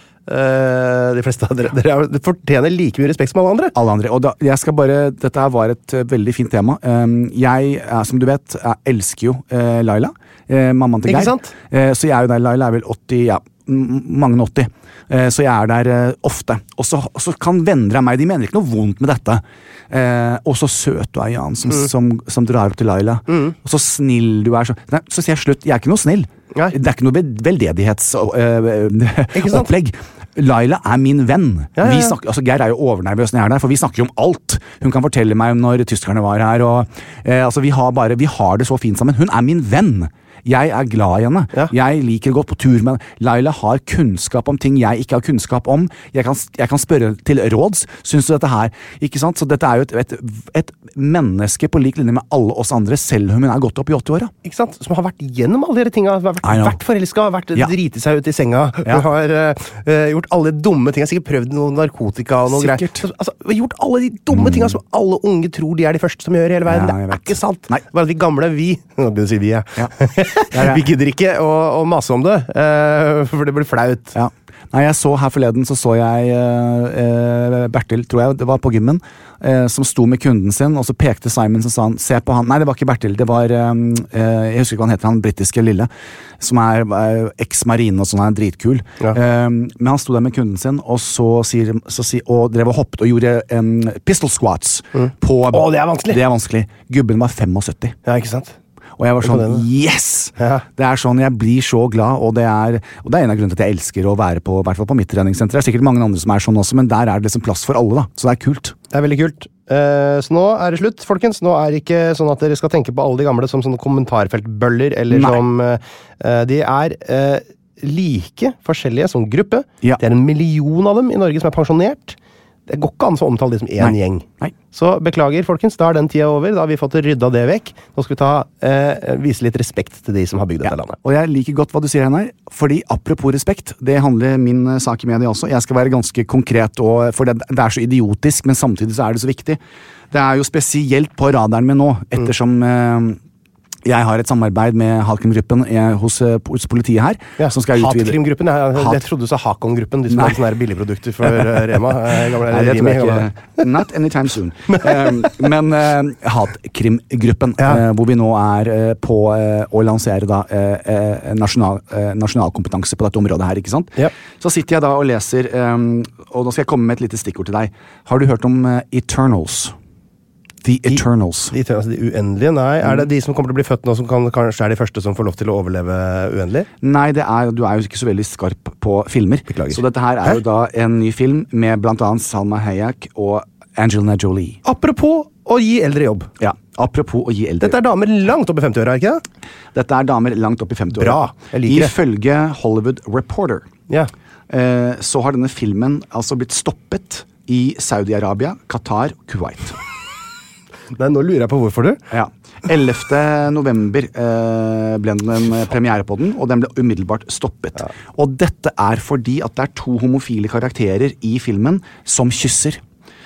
Uh, de fleste av dere, dere fortjener like mye respekt som alle andre. Alle andre, og da, jeg skal bare, dette var et uh, veldig fint tema. Um, jeg, uh, som du vet, jeg elsker jo uh, Laila, uh, mammaen til Geir. Ikke sant? Uh, så jeg er jo der, Laila er vel åtti, ja, mange åtti. Uh, så jeg er der uh, ofte. Og så, så kan venner av meg, de mener ikke noe vondt med dette. Uh, og så søt du er, Jan, som, mm. som, som drar opp til Laila. Mm. Og så snill du er. Så, nei, så sier jeg slutt, jeg er ikke noe snill. Nei. Det er ikke noe veldedighetsopplegg. Uh, Laila er min venn. Ja, ja, ja. Vi snakker, altså Geir er jo overnervøs når jeg er der, for vi snakker jo om alt. Hun kan fortelle meg om når tyskerne var her, og eh, altså vi har, bare, vi har det så fint sammen. Hun er min venn. Jeg er glad i henne. Ja. Jeg liker å gå på tur med henne. Laila har kunnskap om ting jeg ikke har kunnskap om. Jeg kan, jeg kan spørre til råds. Syns du dette her? Ikke sant? Så dette er jo et, et, et menneske på lik linje med alle oss andre, selv om hun er gått opp i åtti-åra. Ikke sant? Som har vært gjennom alle de tingene. Vært, vært forelska, vært ja. Driti seg ut i senga. Ja. Hun har uh, gjort alle dumme ting. Sikkert prøvd noe narkotika og noe greier. Altså, gjort alle de dumme mm. tingene som alle unge tror de er de første som gjør i hele verden. Ja, det er ikke sant. Nei. Bare vi gamle, vi Nå begynner å si vi, ja. ja. Ja, ja. Vi gidder ikke å, å mase om det, uh, for det blir flaut. Ja. Nei, jeg så her forleden, så så jeg uh, Bertil, tror jeg, det var på gymmen, uh, som sto med kunden sin, og så pekte Simon og sa han, se på han, nei, det var ikke Bertil, det var, um, uh, jeg husker ikke hva han heter, han britiske lille, som er uh, eks-marine og sånn, han er dritkul. Ja. Uh, men han sto der med kunden sin, og så sier, så sier og drev og hoppet og gjorde um, pistol squats. Mm. På, Åh, det er vanskelig! Det er vanskelig. Gubben var syttifem. Ja, ikke sant? Og jeg var sånn, yes! Ja. Det er sånn, jeg blir så glad, og det er, og det er en av grunnene til at jeg elsker å være på, i hvert fall på mitt treningssenter. Det er sikkert mange andre som er sånn også, men der er det liksom plass for alle da, så det er kult. Det er veldig kult. Uh, så nå er det slutt, folkens. Nå er det ikke sånn at dere skal tenke på alle de gamle som sånne kommentarfeltbøller, eller Nei. Som, uh, de er uh, like forskjellige som gruppe. Ja. Det er en million av dem i Norge som er pensjonert. Det går ikke an å omtale de som en Nei. Gjeng. Nei. Så beklager, folkens, da er den tida over. Da har vi fått rydda det vekk. Nå skal vi ta, eh, vise litt respekt til de som har bygd dette ja. Landet. Og jeg liker godt hva du sier her, fordi apropos respekt, det handler min sak i media også. Jeg skal være ganske konkret, og, for det, det er så idiotisk, men samtidig så er det så viktig. Det er jo spesielt på radaren min nå, ettersom... Mm. Eh, Jeg har et samarbeid med Halkrim-gruppen hos, hos politiet her. Ja, som skal utvide... Hatkrim-gruppen? Jeg, jeg, jeg trodde du sa Hakon-gruppen, de som har sånne her billigprodukter for Rema. Gamle, Nei, det tror jeg ikke. Not anytime soon. um, men uh, Hatkrim-gruppen, ja. uh, hvor vi nå er uh, på uh, å lansere da, uh, uh, nasjonal, uh, nasjonalkompetanse på dette området her, ikke sant? Ja. Så sitter jeg da og leser, um, og nå skal jeg komme med et lite stikkord til deg. Har du hørt om uh, Eternals? The Eternals. De, de, de uendelige? Nei. Er det de som kommer til å bli født nå, som kan, kanskje er de første som får lov til å overleve uendelig? Nei, det er, du er jo ikke så veldig skarp på filmer. Beklager. Så dette her er Hæ? jo da en ny film med blant annet Salma Hayek og Angelina Jolie. Apropos å gi eldre jobb. Ja, apropos å gi eldre Dette er damer langt opp i femti-åra, ikke det? Dette er damer langt opp i femti-åra. Bra, jeg liker det. Ifølge Hollywood Reporter, ja. eh, så har denne filmen altså blitt stoppet i Saudi-Arabia, Qatar og Kuwait. Nei, nå lurer jeg på hvorfor du. Ja. ellevte november eh, ble den en premiere på den, og den ble umiddelbart stoppet. Ja. Og dette er fordi at det er to homofile karakterer i filmen som kysser.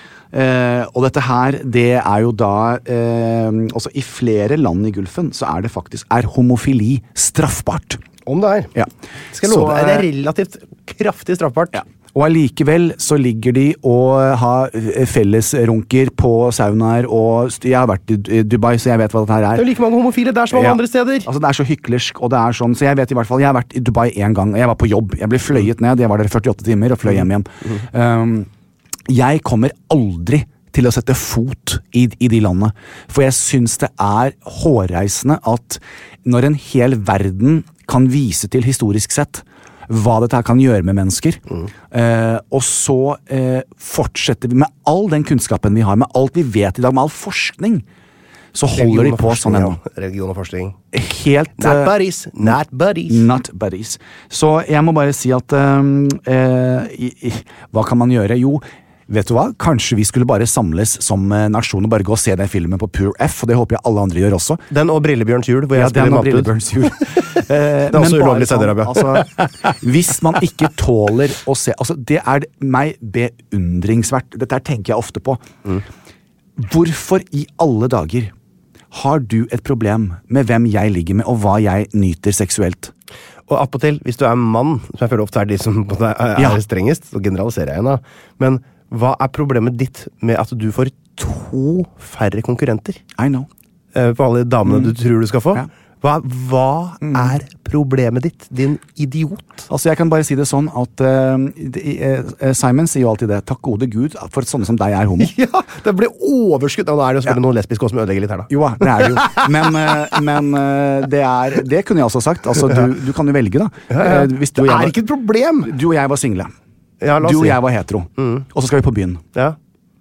Eh, og dette her, det er jo da eh, også i flere land i Gulfen så er det faktisk er homofili straffbart. Om det er. Ja. Skal jeg love deg, det er relativt kraftig straffbart. Ja. Og allikevel så ligger de og har fellesrunker på saunaer, og jeg har vært i Dubai, så jeg vet hva dette her er. Det er jo like mange homofile der som alle ja. andre steder. Altså det er så hyklersk, og det er sånn, så jeg vet i hvert fall, jeg har vært i Dubai en gang, og jeg var på jobb, jeg ble fløyet ned, jeg var der førtiåtte timer og fløy hjem igjen. Mm. Um, jeg kommer aldri til å sette fot i, i de landene, for jeg synes det er hårreisende at når en hel verden kan vise til historisk sett, hva dette her kan gjøre med mennesker. Mm. Eh, og så eh, fortsetter vi med all den kunnskapen vi har, med alt vi vet i dag, med all forskning, så holder de på sånn ennå. Religion og forskning. Helt... Not buddies, not buddies. Not buddies. Så jeg må bare si at um, eh, i, i, hva kan man gjøre? Jo, vet du hva? Kanskje vi skulle bare samles som nasjon og bare gå og se den filmen på Pure F, og det håper jeg alle andre gjør også. Den og Brillebjørns jul, hvor jeg ja, spiller Matud. Ja, den og Brillebjørns jul. Det er også ulovlig i Saudi-Arabia. Altså, hvis man ikke tåler å se, altså det er meg beundringsverdt, dette tenker jeg ofte på. Mm. Hvorfor i alle dager har du et problem med hvem jeg ligger med, og hva jeg nyter seksuelt? Og appåtil, hvis du er mann, som jeg føler ofte er de som er ja. strengest, så generaliserer jeg henne, men hva er problemet ditt med at du får to færre konkurrenter? I know. På alle damene mm. du tror du skal få? Ja. Hva, hva mm. er problemet ditt, din idiot? Altså, jeg kan bare si det sånn at uh, uh, Simon sier jo alltid det. Takk gode Gud for sånne som deg er homo. Ja, det blir overskudd. Nå er det jo selvfølgelig ja. noen lesbiske også som ødelegger litt her, da. Jo, det er det jo. Men, uh, men uh, det er, det kunne jeg også sagt. Altså, du, du kan jo velge, da. Ja, ja. Uh, hvis du det og jeg er var, ikke et problem. Du og jeg var single. Ja, du og si. jeg var hetero. Mm. Og så skal vi på byen. Ja.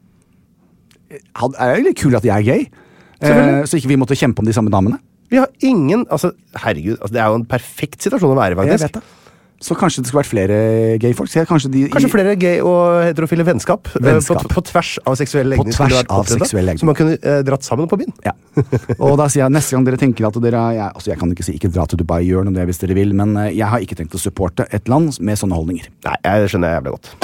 Er det litt kult at jeg er gay? Uh, så ikke vi måtte kjempe om de samme damene? Vi har ingen, altså, herregud, altså, det er jo en perfekt situasjon å være, faktisk. Jeg vet det. Så kanskje det skulle vært flere gay-folk? Kanskje, de, kanskje flere gay- og heterofile vennskap, vennskap. På, på tvers av seksuell legning. På tvers av seksuell legning. Så man kunne eh, dratt sammen på byen. Ja. Og da sier jeg, neste gang dere tenker at dere, jeg, altså jeg kan ikke si ikke dra til Dubai, gjør noe det hvis dere vil, men jeg har ikke tenkt å supporte et land med sånne holdninger. Nei, jeg skjønner jævlig godt.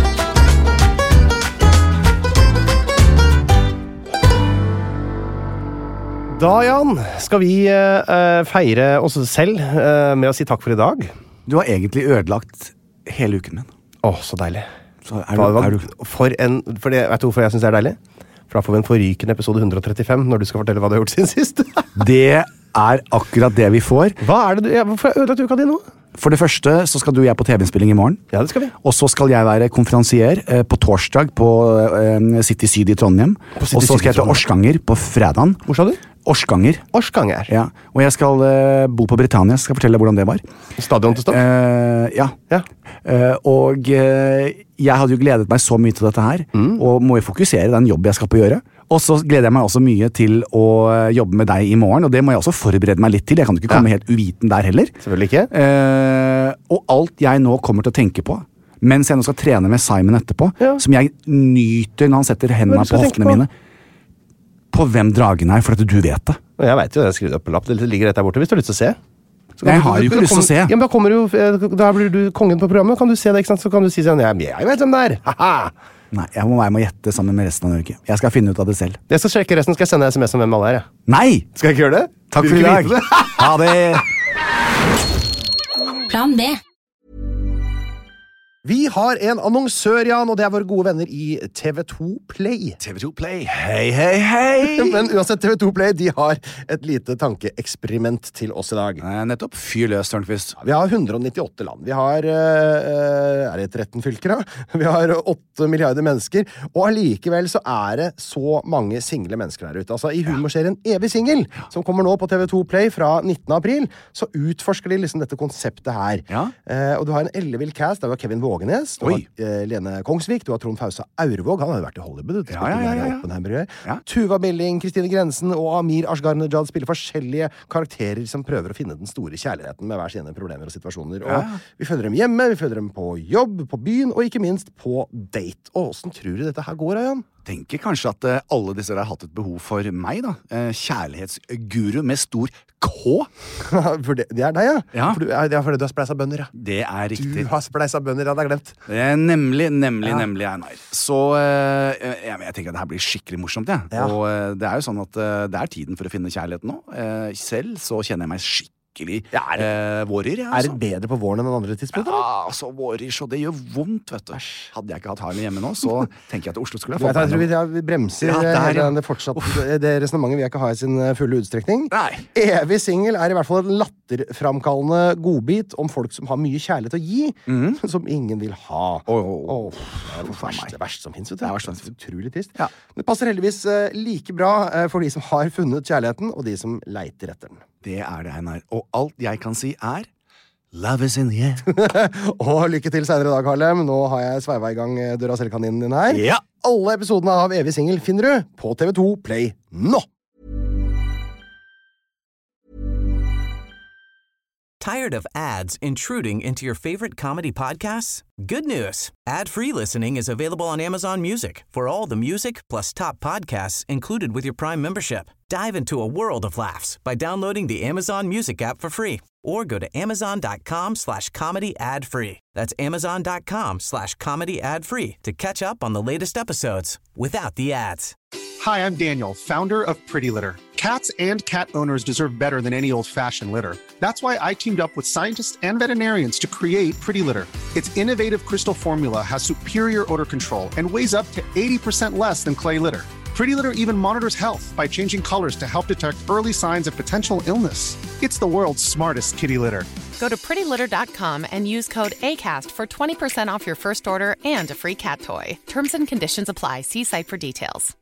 Da, Jan, skal vi uh, feire oss selv uh, med å si takk for i dag. Du har egentlig ødelagt hele uken min. Åh, så deilig. Så er du, er du... For en, for det, vet du hvorfor jeg synes det er deilig? For da får vi en forrykende episode hundre og trettifem når du skal fortelle hva du har gjort siden sist. Det er akkurat det vi får. Hva er det du, ja, hvorfor har jeg ødelagt uka di nå? For det første så skal du og jeg på T V-innspilling i morgen. Ja, det skal vi. Og så skal jeg være konferansier eh, på torsdag på eh, City Syd i Trondheim. Og så skal jeg til Orskanger på fredagen. Hvor sa du? Orskanger. Orskanger. Ja. Og jeg skal uh, bo på Britannia, skal fortelle hvordan det var. Stadion til stopp? Uh, ja. ja. Uh, og uh, jeg hadde jo gledet meg så mye til dette her, mm. og må jo fokusere den jobben jeg skal på å gjøre. Og så gleder jeg meg også mye til å jobbe med deg i morgen, og det må jeg også forberede meg litt til. Jeg kan jo ikke komme ja. helt uviten der heller. Selvfølgelig ikke. Uh, og alt jeg nå kommer til å tenke på, mens jeg nå skal trene med Simon etterpå, ja. som jeg nyter når han setter hendene på hoftene mine, på hvem dragen er, for at du vet det. Jeg vet jo, jeg har skrevet opp en lapp, det ligger rett der borte, hvis du har lyst til å se. Jeg har jo ikke lyst til å se. Ja, men da kommer jo, da blir du kongen på programmet, kan du se det, ikke sant? Så kan du si sånn, ja, jeg vet hvem det er, haha! Nei, jeg må være med å gjette sammen med resten av Norge. Jeg skal finne ut av det selv. Jeg skal sjekke resten, skal jeg sende sms om hvem alle er. Ja. Nei! Skal jeg ikke gjøre det? Takk for i dag. Ha det! Plan B. Vi har en annonsør, Jan, og det er våre gode venner i T V to Play. T V to Play, hei, hei, hei! Men uansett, T V to Play, de har et lite tankeeksperiment til oss i dag. Eh, nettopp, fyr løs, Tørnqvist. Vi har hundre og nittiåtte land. Vi har, uh, er det tretten fylker da? Vi har åtte milliarder mennesker, og allikevel så er det så mange single mennesker der ute. Altså, i humorserien Evig Single, som kommer nå på T V to Play fra nittende april, så utforsker de liksom dette konseptet her. Ja. Uh, og du har en ellevill cast, der var Kevin Vågenes, du Oi. har uh, Lene Kongsvik, du har Trond Fausa Aurvåg, han har jo vært i Hollywood, ja, ja, ja, ja. Ja. Tuva Billing, Kristine Grensen og Amir Ashgar-Najad spiller forskjellige karakterer som prøver å finne den store kjærligheten med hver sine problemer og situasjoner. Og ja. Vi følger dem hjemme, vi følger dem på jobb, på byen, og ikke minst på date. Og hvordan tror du dette her går, Jan? Tenker kanskje at uh, alle disse har hatt et behov for meg, da. Uh, kjærlighetsguru med stor K. For det, det er deg, ja? Ja. For du, det er fordi du har spleisa bønder, ja. Det er riktig. Du har spleisa bønder, ja, det er glemt. Det er nemlig, nemlig, ja. nemlig, Einar. Så uh, jeg, jeg tenker at det her blir skikkelig morsomt, ja. Ja. Og uh, det er jo sånn at uh, det er tiden for å finne kjærligheten nå. Uh, selv så kjenner jeg meg skikkelig Ja, er, det, eh, vårer, ja, altså. Er det bedre på våren enn andre tidspunkter? Ja, altså, vårer, så det gjør vondt, vet du. Hadde jeg ikke hatt Harley hjemme nå, så tenker jeg at Oslo skulle ha fått meg. Jeg tror vi, ja, vi bremser ja, der, ja. det, fortsatt, det resonemanget vi ikke har i sin fulle utstrekning. Nei. Evig Single er i hvert fall en latterframkallende godbit om folk som har mye kjærlighet å gi, mm. som ingen vil ha. Oh, oh, oh. Oh, det er det verste, det verste som finnes, vet du. Det er verst, utrolig trist. Ja. Det passer heldigvis uh, like bra uh, for de som har funnet kjærligheten, og de som leiter etter den. Det er det, Einar. Og alt jeg kan si er Love is in the air. Og lykke til senere i dag, Harlem. Nå har jeg sveiva i gang Duracell-kaninen din her. Ja. Alle episodene av Evig Single finner du på T V to Play nå. Tired of ads intruding into your favorite comedy podcasts? Good news. Ad-free listening is available on Amazon Music for all the music plus top podcasts included with your Prime membership. Dive into a world of laughs by downloading the Amazon Music app for free or go to amazon.com slash comedy ad free. That's amazon.com slash comedy ad free to catch up on the latest episodes without the ads. Hi, I'm Daniel, founder of Pretty Litter. Cats and cat owners deserve better than any old-fashioned litter. That's why I teamed up with scientists and veterinarians to create Pretty Litter. Its innovative crystal formula has superior odor control and weighs up to eighty percent less than clay litter. Pretty Litter even monitors health by changing colors to help detect early signs of potential illness. It's the world's smartest kitty litter. Go to pretty litter dot com and use code ACAST for twenty percent off your first order and a free cat toy. Terms and conditions apply. See site for details.